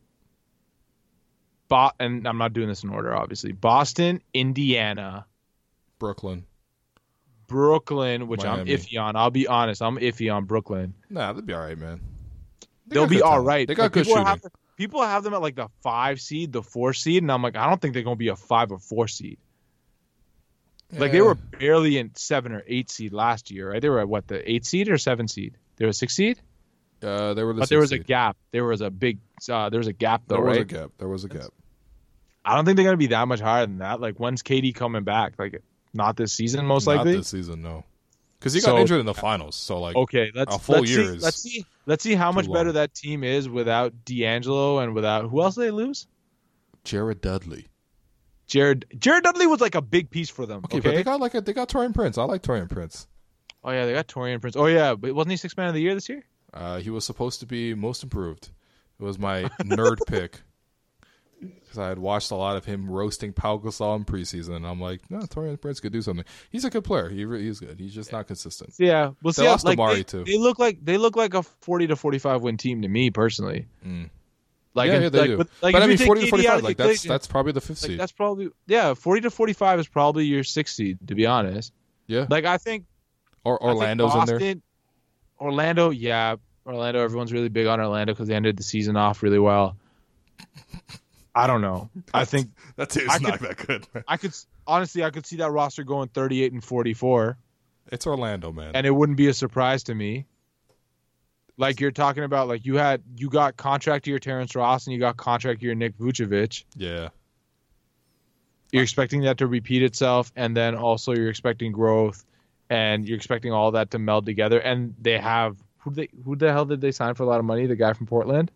[SPEAKER 6] and I'm not doing this in order, obviously. Boston, Indiana,
[SPEAKER 5] Brooklyn,
[SPEAKER 6] which
[SPEAKER 5] Miami.
[SPEAKER 6] I'm iffy on. I'll be honest, I'm iffy on Brooklyn.
[SPEAKER 5] Nah, they'll be all right, man.
[SPEAKER 6] They'll be all right.
[SPEAKER 5] They got good shooting.
[SPEAKER 6] People have them at like the 5 seed, the 4 seed, and I'm like, I don't think they're going to be a 5 or 4 seed. Yeah. Like, they were barely in 7 or 8 seed last year, right? They were at what, the 8 seed or 7 seed? They were a 6 seed?
[SPEAKER 5] They were the
[SPEAKER 6] But there was a gap. There was a gap, though, right?
[SPEAKER 5] There was a gap.
[SPEAKER 6] I don't think they're going to be that much higher than that. Like, when's KD coming back? Like, not this season, most likely?
[SPEAKER 5] Not this season, no. Because he got injured in the finals, so like,
[SPEAKER 6] okay,
[SPEAKER 5] a full year is.
[SPEAKER 6] Let's see how much better that team is without D'Angelo and without who else did they lose?
[SPEAKER 5] Jared Dudley.
[SPEAKER 6] Jared Dudley was like a big piece for them.
[SPEAKER 5] Okay, but they got Taurean Prince. I like Taurean Prince.
[SPEAKER 6] Oh yeah, they got Taurean Prince. Oh yeah, but wasn't he 6th man of the year this year?
[SPEAKER 5] He was supposed to be most improved. It was my nerd pick. because I had watched a lot of him roasting Pau Gasol in preseason, and I'm like, no, Taurean Prince could do something. He's a good player. He's good. He's just not consistent.
[SPEAKER 6] Yeah, we'll see.
[SPEAKER 5] They lost
[SPEAKER 6] like,
[SPEAKER 5] Amari too.
[SPEAKER 6] They look like a 40 to 45 win team to me personally. Like,
[SPEAKER 5] yeah, they do. But I mean, 40 to 45, like that's probably the 5th seed.
[SPEAKER 6] That's probably 40 to 45 is probably your 6th seed, to be honest.
[SPEAKER 5] Yeah.
[SPEAKER 6] Like I think.
[SPEAKER 5] Or Orlando's
[SPEAKER 6] I think Boston,
[SPEAKER 5] in there.
[SPEAKER 6] Orlando, yeah. Orlando, everyone's really big on Orlando because they ended the season off really well. I don't know. I think
[SPEAKER 5] that team's not that good.
[SPEAKER 6] I could see that roster going 38 and 44.
[SPEAKER 5] It's Orlando, man.
[SPEAKER 6] And it wouldn't be a surprise to me. Like you're talking about, like you got contract year Terrence Ross and you got contract year Nick Vucevic.
[SPEAKER 5] Yeah.
[SPEAKER 6] You're expecting that to repeat itself, and then also you're expecting growth, and you're expecting all that to meld together. And they have who the hell did they sign for a lot of money? The guy from Portland.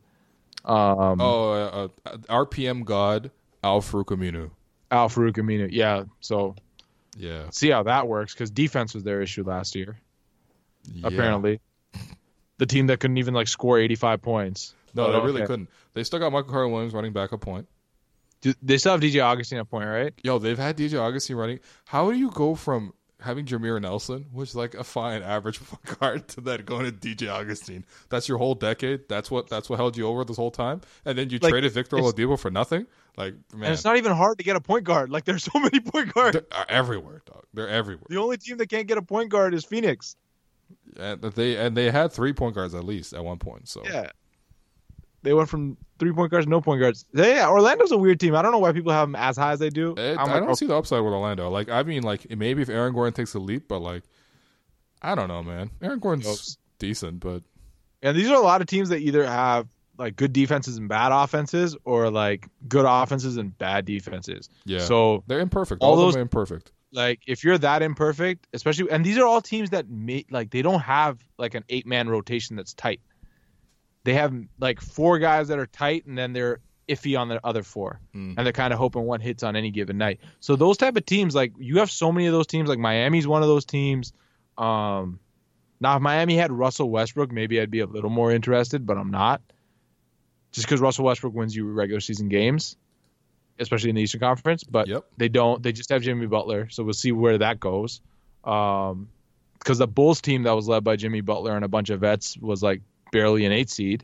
[SPEAKER 5] RPM god Al-Farouq Aminu.
[SPEAKER 6] Al-Farouq Aminu, yeah. So,
[SPEAKER 5] yeah,
[SPEAKER 6] see how that works because defense was their issue last year. Yeah. Apparently, the team that couldn't even like score 85 points.
[SPEAKER 5] No, they really couldn't. They still got Michael Carter-Williams running back at point.
[SPEAKER 6] They still have DJ Augustine at point, right?
[SPEAKER 5] Yo, they've had DJ Augustine running. How do you go from having Jameer Nelson, which is like a fine average point guard, to then going to DJ Augustine? That's your whole decade. That's what held you over this whole time. And then you traded Victor Oladipo for nothing. Like, man,
[SPEAKER 6] and it's not even hard to get a point guard. Like, there's so many point guards.
[SPEAKER 5] They're everywhere, dog. They're everywhere.
[SPEAKER 6] The only team that can't get a point guard is Phoenix.
[SPEAKER 5] And they had 3 point guards at least at one point. So
[SPEAKER 6] yeah, they went from 3 point guards to no point guards. Yeah, Orlando's a weird team. I don't know why people have them as high as they do.
[SPEAKER 5] I don't see the upside with Orlando. Like, I mean, like maybe if Aaron Gordon takes a leap, but like, I don't know, man. Aaron Gordon's decent, but
[SPEAKER 6] and these are a lot of teams that either have like good defenses and bad offenses, or like good offenses and bad defenses.
[SPEAKER 5] Yeah,
[SPEAKER 6] so
[SPEAKER 5] they're imperfect. All those are imperfect.
[SPEAKER 6] Like, if you're that imperfect, especially, and these are all teams that they don't have like an 8-man rotation that's tight. They have like 4 guys that are tight, and then they're iffy on the other 4, and they're kind of hoping one hits on any given night. So those type of teams, like you have so many of those teams. Like Miami's one of those teams. Now, if Miami had Russell Westbrook, maybe I'd be a little more interested, but I'm not. Just because Russell Westbrook wins you regular season games, especially in the Eastern Conference, but they don't. They just have Jimmy Butler, so we'll see where that goes. Because the Bulls team that was led by Jimmy Butler and a bunch of vets was like barely an 8 seed.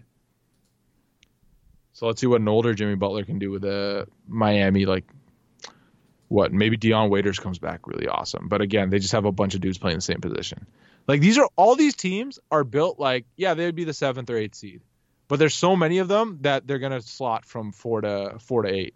[SPEAKER 6] So let's see what an older Jimmy Butler can do with Miami. Like, what? Maybe Dion Waiters comes back really awesome. But again, they just have a bunch of dudes playing the same position. Like, all these teams are built like, yeah, they would be the 7th or 8th seed. But there's so many of them that they're going to slot from 4 to 8.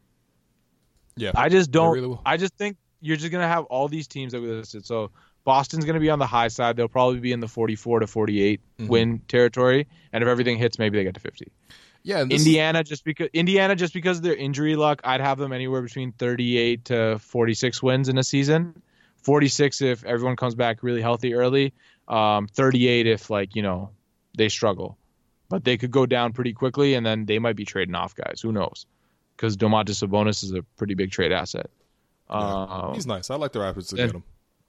[SPEAKER 5] Yeah,
[SPEAKER 6] I just don't. Really I just think you're just going to have all these teams that we listed. So Boston's going to be on the high side. They'll probably be in the 44 to 48 win territory. And if everything hits, maybe they get to 50.
[SPEAKER 5] Yeah,
[SPEAKER 6] Indiana just because of their injury luck, I'd have them anywhere between 38 to 46 wins in a season. 46 if everyone comes back really healthy early. 38 if they struggle. But they could go down pretty quickly, and then they might be trading off guys. Who knows? Because Domantas Sabonis is a pretty big trade asset.
[SPEAKER 5] Yeah, he's nice. I like the Rapids to get him.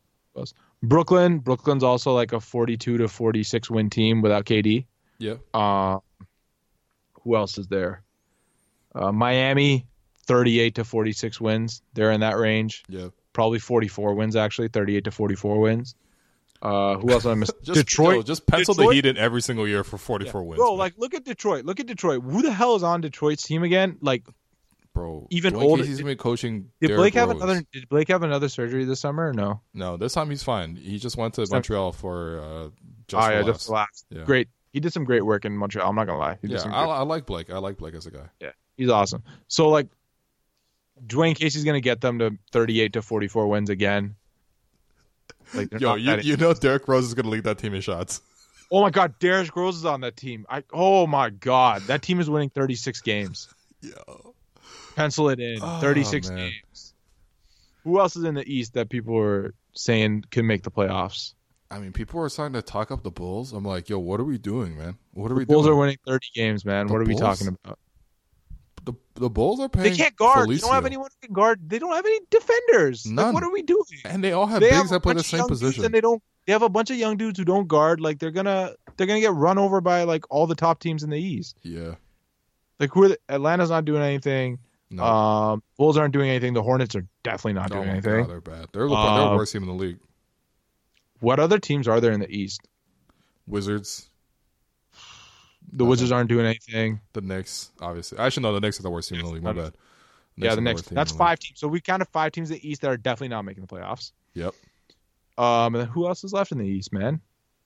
[SPEAKER 6] Brooklyn's also like a 42 to 46 win team without KD.
[SPEAKER 5] Yeah.
[SPEAKER 6] Who else is there? Miami, 38 to 46 wins. They're in that range.
[SPEAKER 5] Yeah.
[SPEAKER 6] Probably 44 wins, actually. 38 to 44 wins. Who else I missed?
[SPEAKER 5] Detroit. Just pencil the Heat in every single year for 44 wins.
[SPEAKER 6] Bro, like, look at Detroit. Who the hell is on Detroit's team again? Like,
[SPEAKER 5] bro,
[SPEAKER 6] even older.
[SPEAKER 5] He's been coaching.
[SPEAKER 6] Did Blake have another surgery this summer or no?
[SPEAKER 5] No, this time he's fine. He just went to Montreal for just for laughs.
[SPEAKER 6] Yeah. Great. He did some great work in Montreal. I'm not gonna lie.
[SPEAKER 5] I like Blake. I like Blake as a guy.
[SPEAKER 6] Yeah, he's awesome. So like, Dwayne Casey's gonna get them to 38 to 44 wins again. Like,
[SPEAKER 5] you know Derrick Rose is going to lead that team in shots.
[SPEAKER 6] Oh, my God. Derrick Rose is on that team. Oh, my God. That team is winning 36 games.
[SPEAKER 5] Yo.
[SPEAKER 6] Pencil it in. 36 games. Who else is in the East that people were saying can make the playoffs?
[SPEAKER 5] I mean, people are starting to talk up the Bulls. I'm like, yo, what are we doing, man? What are we doing?
[SPEAKER 6] The Bulls are winning 30 games, man. What are we talking about?
[SPEAKER 5] The Bulls are paying.
[SPEAKER 6] They can't guard.
[SPEAKER 5] Felicio.
[SPEAKER 6] They don't have anyone who can guard. They don't have any defenders.
[SPEAKER 5] None.
[SPEAKER 6] Like, what are we doing?
[SPEAKER 5] And they all have bigs that play the same position.
[SPEAKER 6] And they have a bunch of young dudes who don't guard. Like, they're gonna get run over by like all the top teams in the East.
[SPEAKER 5] Yeah.
[SPEAKER 6] Like, Atlanta's not doing anything.
[SPEAKER 5] No.
[SPEAKER 6] Bulls aren't doing anything. The Hornets are definitely not doing anything.
[SPEAKER 5] God, they're bad. They're the worst team in the league.
[SPEAKER 6] What other teams are there in the East?
[SPEAKER 5] Wizards.
[SPEAKER 6] The Wizards aren't doing anything.
[SPEAKER 5] The Knicks, obviously. Actually, no, the Knicks are the worst team in the league. My bad.
[SPEAKER 6] The Knicks. That's 5 teams. So we counted 5 teams in the East that are definitely not making the playoffs.
[SPEAKER 5] Yep.
[SPEAKER 6] And then who else is left in the East, man?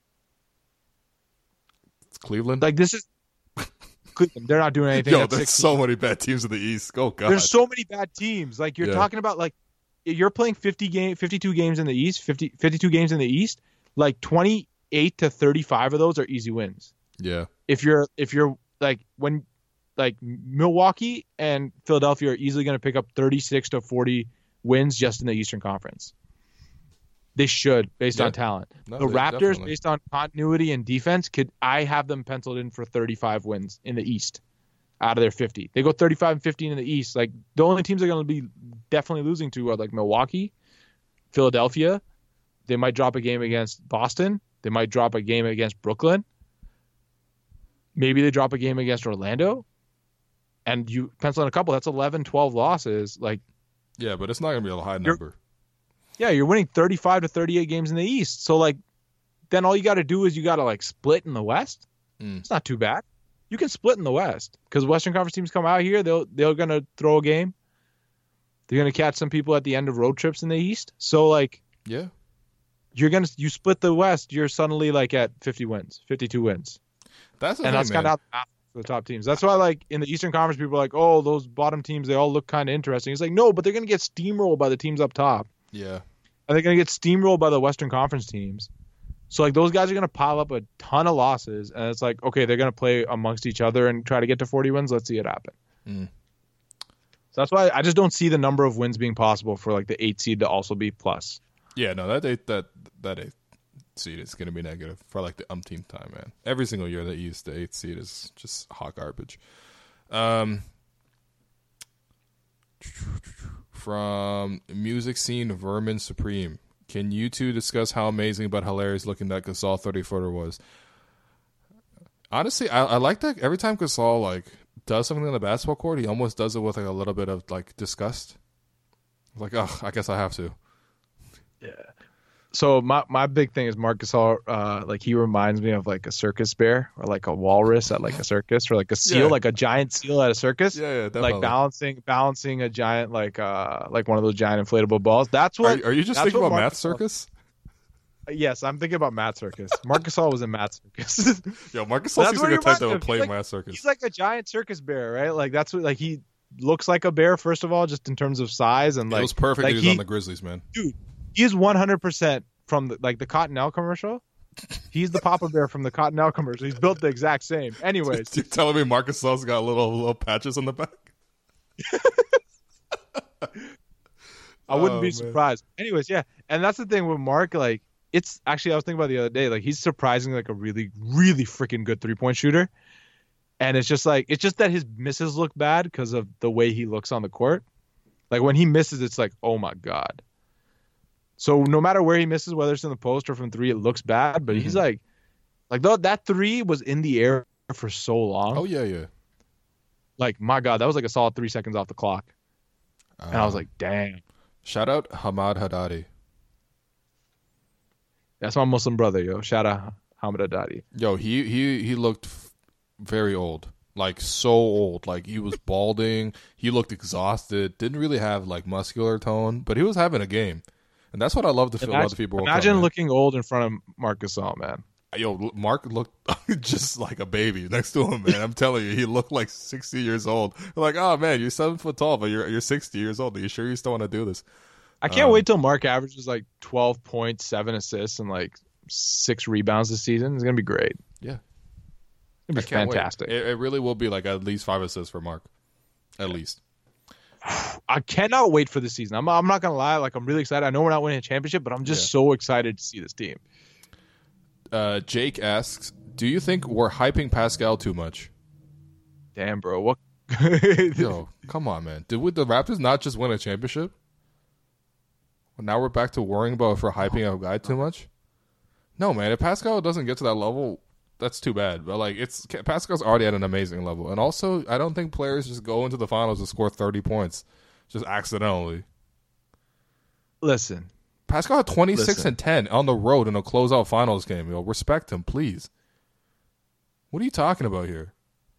[SPEAKER 5] It's Cleveland.
[SPEAKER 6] Like, this is Cleveland. They're not doing anything.
[SPEAKER 5] Yo, there's so many bad teams in the East. Oh, God.
[SPEAKER 6] There's so many bad teams. Like, you're talking about, like, you're playing 52 games in the East, 52 games in the East. Like, 28 to 35 of those are easy wins.
[SPEAKER 5] Yeah.
[SPEAKER 6] If you're like, when, like, Milwaukee and Philadelphia are easily going to pick up 36 to 40 wins just in the Eastern Conference. They should, based on talent. The Raptors, definitely. Based on continuity and defense, I have them penciled in for 35 wins in the East out of their 50. They go 35 and 15 in the East. Like, the only teams they're going to be definitely losing to are, like, Milwaukee, Philadelphia. They might drop a game against Boston. They might drop a game against Brooklyn. Maybe they drop a game against Orlando. And you pencil in a couple. That's 11, 12 losses. Like,
[SPEAKER 5] yeah, but it's not going to be a high number.
[SPEAKER 6] Yeah, you're winning 35 to 38 games in the East. So, like, then all you got to do is you got to, like, split in the West. It's not too bad. You can split in the West because Western Conference teams come out here. They're going to throw a game. They're going to catch some people at the end of road trips in the East. So, like,
[SPEAKER 5] yeah,
[SPEAKER 6] you split the West. You're suddenly, like, at 50 wins, 52 wins.
[SPEAKER 5] That's
[SPEAKER 6] kind of out for the top teams. That's why, like, in the Eastern Conference, people are like, oh, those bottom teams, they all look kind of interesting. It's like, no, but they're going to get steamrolled by the teams up top.
[SPEAKER 5] Yeah.
[SPEAKER 6] And they're going to get steamrolled by the Western Conference teams. So, like, those guys are going to pile up a ton of losses. And it's like, okay, they're going to play amongst each other and try to get to 40 wins. Let's see it happen. So that's why I just don't see the number of wins being possible for, like, the 8 seed to also be plus.
[SPEAKER 5] Yeah, no, that 8th seed is going to be negative for, like, the umpteenth time, man. Every single year in the East, the 8th seed is just hot garbage. From Music Scene Vermin Supreme, can you two discuss how amazing but hilarious looking that Gasol 30-footer was? Honestly, I like that every time Gasol, like, does something on the basketball court, he almost does it with, like, a little bit of, like, disgust. Like, oh, I guess I have to.
[SPEAKER 6] Yeah. So my big thing is Marc Gasol, like, he reminds me of, like, a circus bear or, like, a walrus at, like, a circus, or, like, a seal, like a giant seal at a circus.
[SPEAKER 5] Yeah, definitely.
[SPEAKER 6] Like balancing a giant, like one of those giant inflatable balls. That's what.
[SPEAKER 5] Are you just thinking about Matt Circus?
[SPEAKER 6] Yes, I'm thinking about Matt Circus. Marc Gasol was in Matt Circus.
[SPEAKER 5] Yo, Marc Gasol seems like a type that would play Matt Circus.
[SPEAKER 6] He's like a giant circus bear, right? Like, that's what, like, he looks like a bear, first of all, just in terms of size. And, like,
[SPEAKER 5] it was perfect
[SPEAKER 6] like,
[SPEAKER 5] he was on the Grizzlies, man.
[SPEAKER 6] Dude, he is 100% from the Cottonelle commercial. He's the Papa Bear from the Cottonelle commercial. He's built the exact same. Anyways.
[SPEAKER 5] You're telling me Marc Gasol's got little patches on the back?
[SPEAKER 6] I wouldn't be surprised. Anyways, yeah. And that's the thing with Mark, like, it's actually, I was thinking about the other day, like, he's surprisingly, like, a really, really freaking good 3-point shooter. And it's just that his misses look bad because of the way he looks on the court. Like, when he misses, it's like, oh my God. So no matter where he misses, whether it's in the post or from 3, it looks bad. But he's like that 3 was in the air for so long.
[SPEAKER 5] Oh, yeah.
[SPEAKER 6] Like, my God, that was like a solid 3 seconds off the clock. And I was like, damn.
[SPEAKER 5] Shout out Hamad Haddadi.
[SPEAKER 6] That's my Muslim brother, yo. Shout out Hamad Haddadi.
[SPEAKER 5] Yo, he looked very old. Like, so old. Like, he was balding. He looked exhausted. Didn't really have, like, muscular tone. But he was having a game. And that's what I love to feel about the people.
[SPEAKER 6] Imagine looking old in front of Marc Gasol, man.
[SPEAKER 5] Yo, Mark looked just like a baby next to him, man. I'm telling you, he looked like 60 years old. I'm like, oh man, you're 7 foot tall, but you're 60 years old. Are you sure you still want to do this?
[SPEAKER 6] I can't wait till Mark averages like 12 points, 7 assists, and like 6 rebounds this season. It's gonna be great.
[SPEAKER 5] Yeah,
[SPEAKER 6] it'll be fantastic.
[SPEAKER 5] It really will be like at least 5 assists for Mark, at least.
[SPEAKER 6] I cannot wait for the season. I'm not gonna lie. Like, I'm really excited. I know we're not winning a championship, but I'm just so excited to see this team.
[SPEAKER 5] Jake asks, do you think we're hyping Pascal too much?
[SPEAKER 6] Damn, bro. What?
[SPEAKER 5] Yo, come on, man. Did the Raptors not just win a championship? Now we're back to worrying about if we're hyping a guy too much? No, man. If Pascal doesn't get to that level, that's too bad. But like, Pascal's already at an amazing level, and also I don't think players just go into the finals to score 30 points just accidentally.
[SPEAKER 6] Listen,
[SPEAKER 5] Pascal had 26 and 10 on the road in a closeout finals game. Yo, respect him, please. What are you talking about here?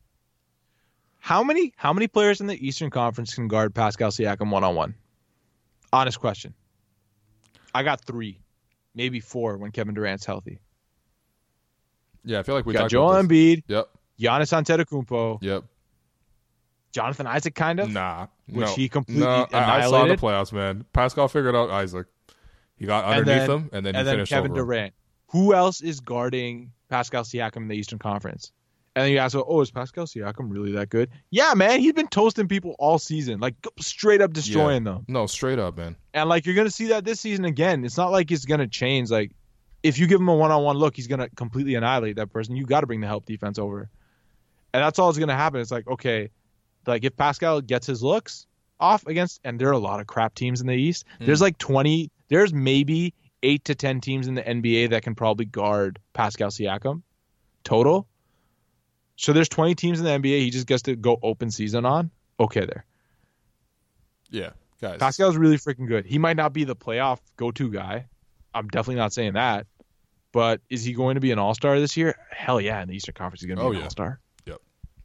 [SPEAKER 6] How many players in the Eastern Conference can guard Pascal Siakam one-on-one? Honest question. I got 3, maybe 4 when Kevin Durant's healthy.
[SPEAKER 5] Yeah, I feel like we
[SPEAKER 6] got Joel Embiid.
[SPEAKER 5] Yep.
[SPEAKER 6] Giannis Antetokounmpo.
[SPEAKER 5] Yep.
[SPEAKER 6] Jonathan Isaac, kind of. He completely annihilated.
[SPEAKER 5] I saw the playoffs, man. Pascal figured out Isaac. He got underneath him, and then he finished
[SPEAKER 6] Kevin
[SPEAKER 5] over
[SPEAKER 6] Durant. Who else is guarding Pascal Siakam in the Eastern Conference? And then you ask, is Pascal Siakam really that good? Yeah, man. He's been toasting people all season, like straight up destroying them.
[SPEAKER 5] No, straight up, man.
[SPEAKER 6] And like you're going to see that this season again. It's not like it's going to change. Like if you give him a one-on-one look, he's going to completely annihilate that person. You got to bring the help defense over. And that's all that's going to happen. It's like, okay, like if Pascal gets his looks off against, and there are a lot of crap teams in the East, there's like 20, there's maybe 8 to 10 teams in the NBA that can probably guard Pascal Siakam total. So there's 20 teams in the NBA he just gets to go open season on. Okay, there.
[SPEAKER 5] Yeah, guys.
[SPEAKER 6] Pascal's really freaking good. He might not be the playoff go-to guy. I'm definitely not saying that. But is he going to be an all-star this year? Hell yeah, in the Eastern Conference he's going to be an all-star.
[SPEAKER 5] Yep.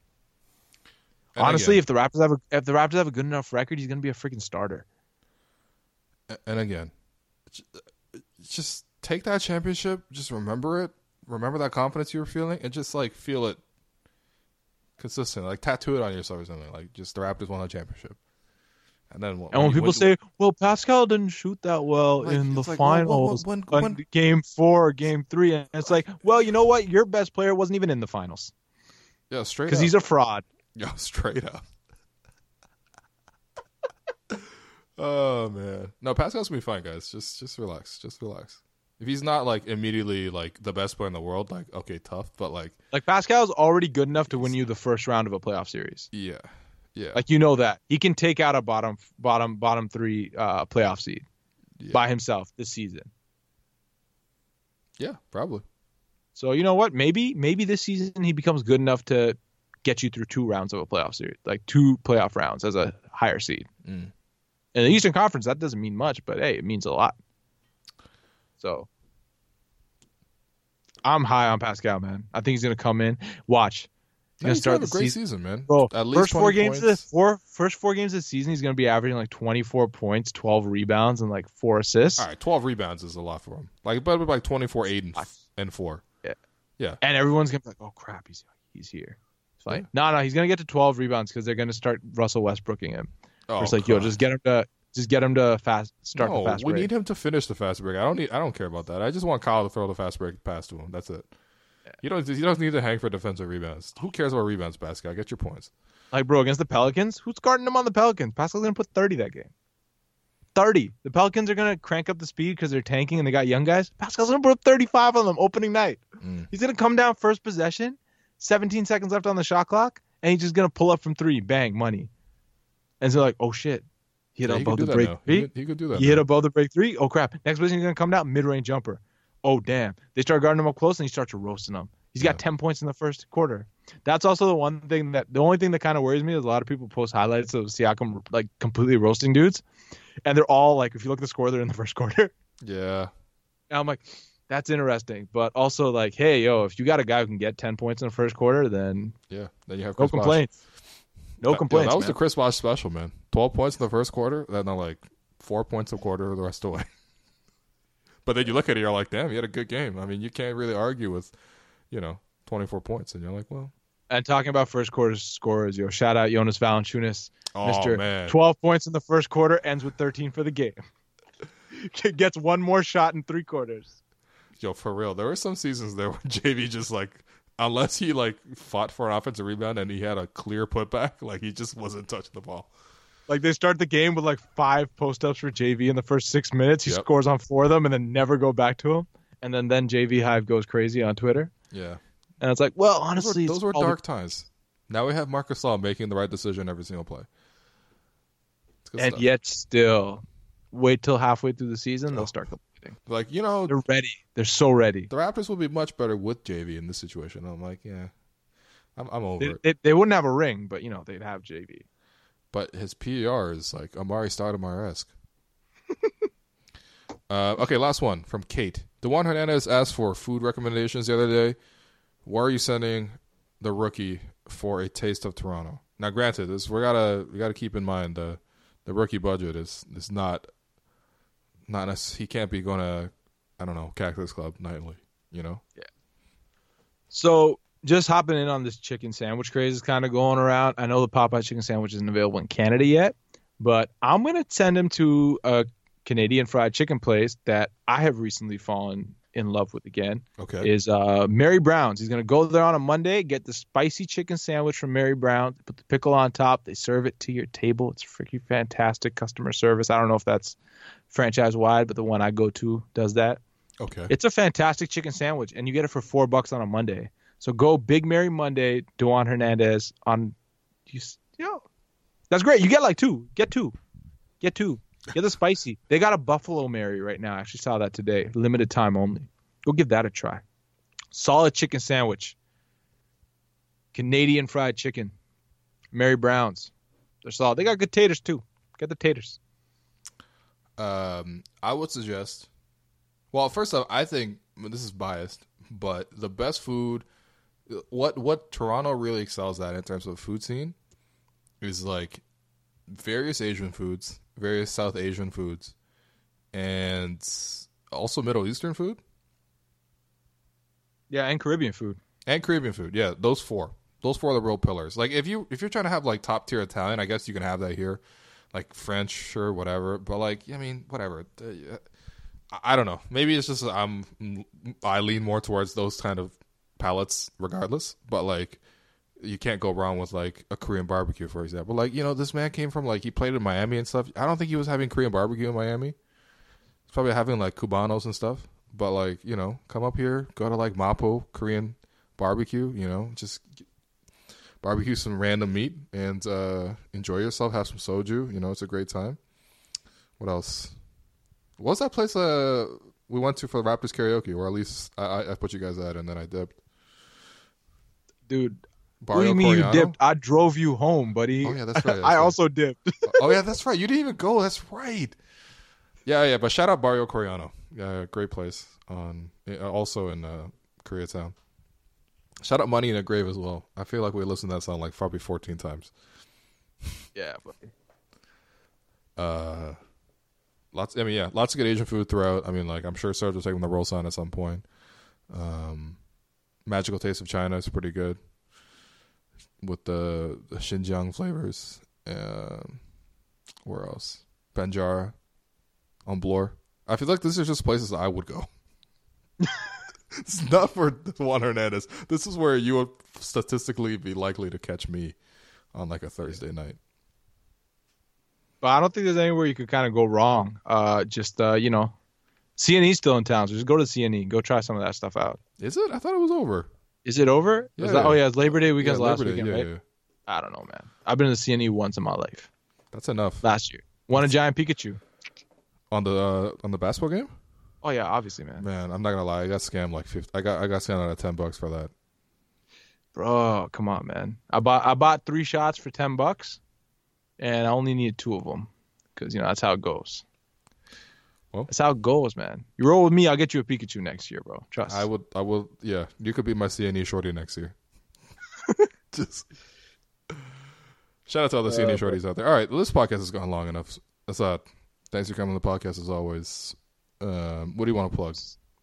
[SPEAKER 6] Honestly, if the Raptors have a good enough record, he's going to be a freaking starter.
[SPEAKER 5] And again, just take that championship, just remember it. Remember that confidence you were feeling, and just like feel it consistent, like tattoo it on yourself or something. Like just the Raptors won a championship, and then
[SPEAKER 6] when people say, "Well, Pascal didn't shoot that well in the finals, when Game 4 or Game 3," and it's like, well, you know what? Your best player wasn't even in the finals.
[SPEAKER 5] Yeah, straight up.
[SPEAKER 6] Because he's a fraud.
[SPEAKER 5] Yeah, straight up. Oh man, no, Pascal's gonna be fine, guys. Just relax, If he's not like immediately like the best player in the world, like okay, tough, but like
[SPEAKER 6] Pascal's already good enough to win you the first round of a playoff series.
[SPEAKER 5] Yeah.
[SPEAKER 6] Like that he can take out a bottom 3 playoff seed by himself this season.
[SPEAKER 5] Yeah, probably.
[SPEAKER 6] So you know what? Maybe this season he becomes good enough to get you through 2 rounds of a playoff series, like 2 playoff rounds as a higher seed. In the Eastern Conference, that doesn't mean much, but hey, it means a lot. So I'm high on Pascal, man. I think he's going to come in. Watch. He's going to start the
[SPEAKER 5] great season, man.
[SPEAKER 6] Bro,
[SPEAKER 5] at least
[SPEAKER 6] first 4 games of the season, he's going to be averaging like 24 points, 12 rebounds, and like 4 assists.
[SPEAKER 5] All right, 12 rebounds is a lot for him. Like, but like 24, 8, and 4. Yeah.
[SPEAKER 6] And everyone's going to be like, oh, crap, he's here. It's fine. No, he's going to get to 12 rebounds because they're going to start Russell Westbrooking him. It's like, just get him to the fast break.
[SPEAKER 5] We need him to finish the fast break. I don't care about that. I just want Kyle to throw the fast break pass to him. That's it. Yeah. You don't need to hang for defensive rebounds. Who cares about rebounds, Pascal? Get your points.
[SPEAKER 6] Like, bro, against the Pelicans, who's guarding him on the Pelicans? Pascal's gonna put 30 that game. 30. The Pelicans are gonna crank up the speed because they're tanking and they got young guys. Pascal's gonna put up 35 on them opening night. He's gonna come down first possession, 17 seconds left on the shot clock, and he's just gonna pull up from 3, bang, money. And so like, oh shit, he hit above the break 3.
[SPEAKER 5] He could do that.
[SPEAKER 6] He hit above the break 3. Oh crap! Next position he's gonna come down, mid-range jumper. Oh damn! They start guarding him up close and he starts roasting them. He's got 10 points in the first quarter. That's also the only thing that kind of worries me is a lot of people post highlights of Siakam like completely roasting dudes, and they're all like, if you look at the score, they're in the first quarter.
[SPEAKER 5] Yeah.
[SPEAKER 6] And I'm like, that's interesting, but also like, hey, if you got a guy who can get 10 points in the first quarter, then
[SPEAKER 5] you have
[SPEAKER 6] no complaints. No complaints.
[SPEAKER 5] That was the Chris Bosh special, man. 12 points in the first quarter, then like 4 points a quarter the rest of the way. But then you look at it, you're like, damn, he had a good game. I mean, you can't really argue with, 24 points, and you're like, well. And
[SPEAKER 6] talking about first quarter scorers, shout out Jonas Valanciunas.
[SPEAKER 5] Oh, man.
[SPEAKER 6] 12 points in the first quarter, ends with 13 for the game. Gets one more shot in 3 quarters.
[SPEAKER 5] Yo, for real, there were some seasons there where JV just like, unless he like fought for an offensive rebound and he had a clear putback, like he just wasn't touching the ball.
[SPEAKER 6] Like they start the game with like 5 post-ups for JV in the first 6 minutes. He scores on 4 of them and then never go back to him. And then JV Hive goes crazy on Twitter.
[SPEAKER 5] Yeah.
[SPEAKER 6] And it's like, well, honestly,
[SPEAKER 5] those were dark times. Now we have Marc Gasol making the right decision every single play.
[SPEAKER 6] And yet still, wait till halfway through the season, they'll start complaining.
[SPEAKER 5] Like,
[SPEAKER 6] they're ready. They're so ready.
[SPEAKER 5] The Raptors will be much better with JV in this situation. I'm like, yeah, I'm over
[SPEAKER 6] it. They wouldn't have a ring, but they'd have JV.
[SPEAKER 5] But his PER is like Amari Stoudemire-esque. Okay, last one from Kate. DeJuan Hernandez asked for food recommendations the other day. Why are you sending the rookie for a taste of Toronto? Now, granted, we gotta keep in mind the rookie budget is not he can't be going to, I don't know, Cactus Club nightly, Yeah.
[SPEAKER 6] So just hopping in on this chicken sandwich craze is kind of going around. I know the Popeye chicken sandwich isn't available in Canada yet, but I'm going to send him to a Canadian fried chicken place that I have recently fallen in love with again.
[SPEAKER 5] Okay.
[SPEAKER 6] Is Mary Brown's. He's going to go there on a Monday, get the spicy chicken sandwich from Mary Brown, put the pickle on top. They serve it to your table. It's freaking fantastic customer service. I don't know if that's franchise-wide, but the one I go to does that.
[SPEAKER 5] Okay.
[SPEAKER 6] It's a fantastic chicken sandwich, and you get it for $4 on a Monday. So go Big Mary Monday, DeJuan Hernandez on. That's great. You get like two. Get two. Get the spicy. They got a Buffalo Mary right now. I actually saw that today. Limited time only. Go give that a try. Solid chicken sandwich. Canadian fried chicken. Mary Brown's. They're solid. They got good taters too. Get the taters.
[SPEAKER 5] I would suggest. Well, first off, I think this is biased, but the best food, what Toronto really excels at in terms of food scene, is like various Asian foods, various South Asian foods, and also Middle Eastern food.
[SPEAKER 6] Yeah, and Caribbean food.
[SPEAKER 5] Yeah, those four are the real pillars. Like if you're trying to have like top tier Italian, I guess you can have that here, like French or whatever. But like, I mean, whatever. I don't know. Maybe it's just I lean more towards those kind of palates, regardless. But like, you can't go wrong with like a Korean barbecue, for example. Like, this man came from like, he played in Miami and stuff. I don't think he was having Korean barbecue in Miami. He's probably having like Cubanos and stuff. But like, come up here, go to like Mapo Korean barbecue. Just barbecue some random meat and enjoy yourself. Have some soju. It's a great time. What else? What was that place we went to for the Raptors karaoke, or at least I put you guys at, and then I dipped.
[SPEAKER 6] Dude,
[SPEAKER 5] Barrio
[SPEAKER 6] what do you mean
[SPEAKER 5] Coreano?
[SPEAKER 6] you dipped? I drove you home, buddy.
[SPEAKER 5] Oh yeah, that's right.
[SPEAKER 6] I also dipped.
[SPEAKER 5] Oh yeah, that's right. You didn't even go. That's right. Yeah. But shout out Barrio Coreano. Yeah, great place. Also in Koreatown. Shout out Money in a Grave as well. I feel like we listened to that song like probably 14 times.
[SPEAKER 6] Yeah, buddy.
[SPEAKER 5] Lots of good Asian food throughout. I mean, like, I'm sure Serge will take them the roll sign at some point. Magical Taste of China is pretty good with the Xinjiang flavors. Where else? Banjara, on Bloor. I feel like these are just places I would go. It's not for Juan Hernandez. This is where you would statistically be likely to catch me on like a Thursday night.
[SPEAKER 6] But I don't think there's anywhere you could kind of go wrong. CNE's still in town, so just go to CNE. Go try some of that stuff out.
[SPEAKER 5] Is it? I thought it was over.
[SPEAKER 6] Is it over?
[SPEAKER 5] Yeah.
[SPEAKER 6] Oh, yeah, it's Labor Day weekend last
[SPEAKER 5] Labor Day,
[SPEAKER 6] weekend, right?
[SPEAKER 5] Yeah.
[SPEAKER 6] I don't know, man. I've been to CNE once in my life.
[SPEAKER 5] That's enough.
[SPEAKER 6] Last year. Won a giant Pikachu.
[SPEAKER 5] On the basketball game?
[SPEAKER 6] Oh, yeah, obviously, man.
[SPEAKER 5] Man, I'm not going to lie. I got scammed like 50. I got scammed out of $10 for that.
[SPEAKER 6] Bro, come on, man. I bought 3 shots for $10, and I only needed 2 of them because, that's how it goes.
[SPEAKER 5] Well,
[SPEAKER 6] that's how it goes, man. You roll with me, I'll get you a Pikachu next year, bro. Trust.
[SPEAKER 5] I will. Yeah, you could be my CNE shorty next year. Just shout out to all the CNE shorties out there. All right, well, this podcast has gone long enough. Asad, thanks for coming on the podcast as always. What do you want to plug?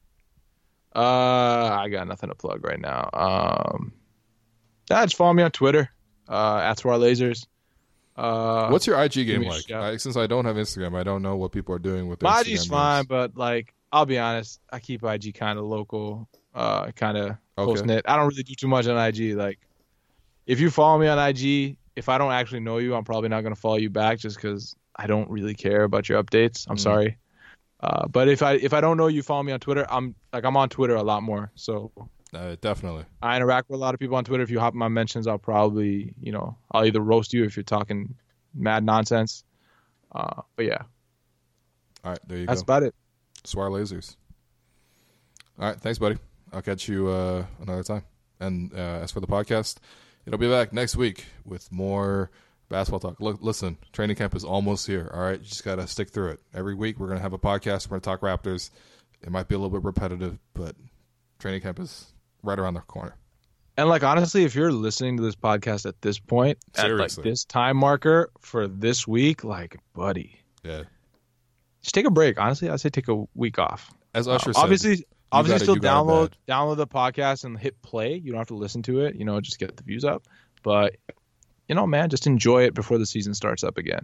[SPEAKER 6] I got nothing to plug right now. Just follow me on Twitter, @SwarLasers.
[SPEAKER 5] What's your IG game like? Since I don't have Instagram, I don't know what people are doing with their
[SPEAKER 6] my
[SPEAKER 5] Instagram
[SPEAKER 6] IG's
[SPEAKER 5] games.
[SPEAKER 6] fine, but like I'll be honest, I keep IG kind of local, kind of close knit. I don't really do too much on IG. Like, if you follow me on IG, if I don't actually know you, I'm probably not going to follow you back just because I don't really care about your updates. I'm sorry. But if I don't know you, follow me on Twitter. I'm on Twitter a lot more. So
[SPEAKER 5] definitely,
[SPEAKER 6] I interact with a lot of people on Twitter. If you hop in my mentions, I'll probably I'll either roast you if you're talking mad nonsense. But yeah,
[SPEAKER 5] all right, there you go.
[SPEAKER 6] That's about it.
[SPEAKER 5] Swire lasers. All right, thanks, buddy. I'll catch you another time. And as for the podcast, it'll be back next week with more basketball talk. Look, listen, training camp is almost here. All right, you just gotta stick through it. Every week we're gonna have a podcast. We're gonna talk Raptors. It might be a little bit repetitive, but training camp is right around the corner.
[SPEAKER 6] And like honestly, if you're listening to this podcast at this point,
[SPEAKER 5] seriously,
[SPEAKER 6] at like this time marker for this week, like buddy,
[SPEAKER 5] yeah,
[SPEAKER 6] just take a break. Honestly, I'd say take a week off.
[SPEAKER 5] As Usher said,
[SPEAKER 6] obviously still download the podcast and hit play. You don't have to listen to it. Just get the views up. But man, just enjoy it before the season starts up again.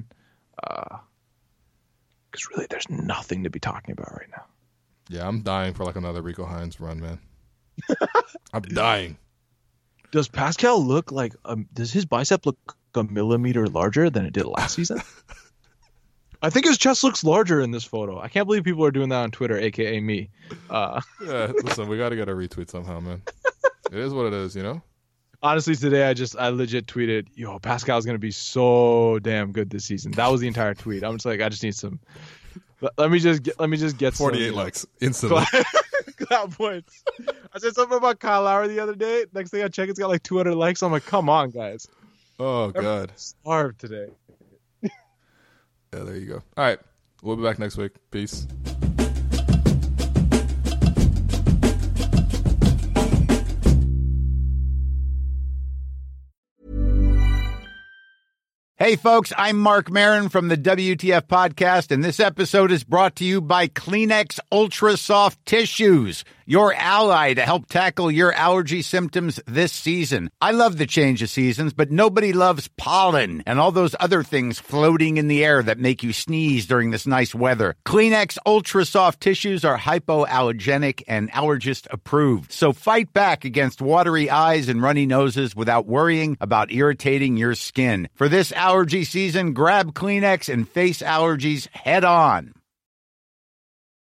[SPEAKER 6] Because really, there's nothing to be talking about right now.
[SPEAKER 5] Yeah, I'm dying for like another Rico Hines run, man. I'm dying.
[SPEAKER 6] Does Pascal look like? Does his bicep look a millimeter larger than it did last season? I think his chest looks larger in this photo. I can't believe people are doing that on Twitter, aka me.
[SPEAKER 5] Yeah, listen, we got to get a retweet somehow, man. It is what it is,
[SPEAKER 6] Honestly, today I legit tweeted, "Yo, Pascal's gonna be so damn good this season." That was the entire tweet. I'm just like, I just need some. Let me just get
[SPEAKER 5] 48
[SPEAKER 6] some,
[SPEAKER 5] likes instantly.
[SPEAKER 6] Cloud points. I said something about Kyle Lowry the other day. Next thing I check, it's got like 200 likes. I'm like, come on, guys.
[SPEAKER 5] Oh God,
[SPEAKER 6] starved today.
[SPEAKER 5] Yeah, there you go. All right, we'll be back next week. Peace.
[SPEAKER 2] Hey, folks, I'm Mark Maron from the WTF Podcast, and this episode is brought to you by Kleenex Ultra Soft Tissues, your ally to help tackle your allergy symptoms this season. I love the change of seasons, but nobody loves pollen and all those other things floating in the air that make you sneeze during this nice weather. Kleenex Ultra Soft Tissues are hypoallergenic and allergist approved, so fight back against watery eyes and runny noses without worrying about irritating your skin. For this allergy season, grab Kleenex and face allergies head on.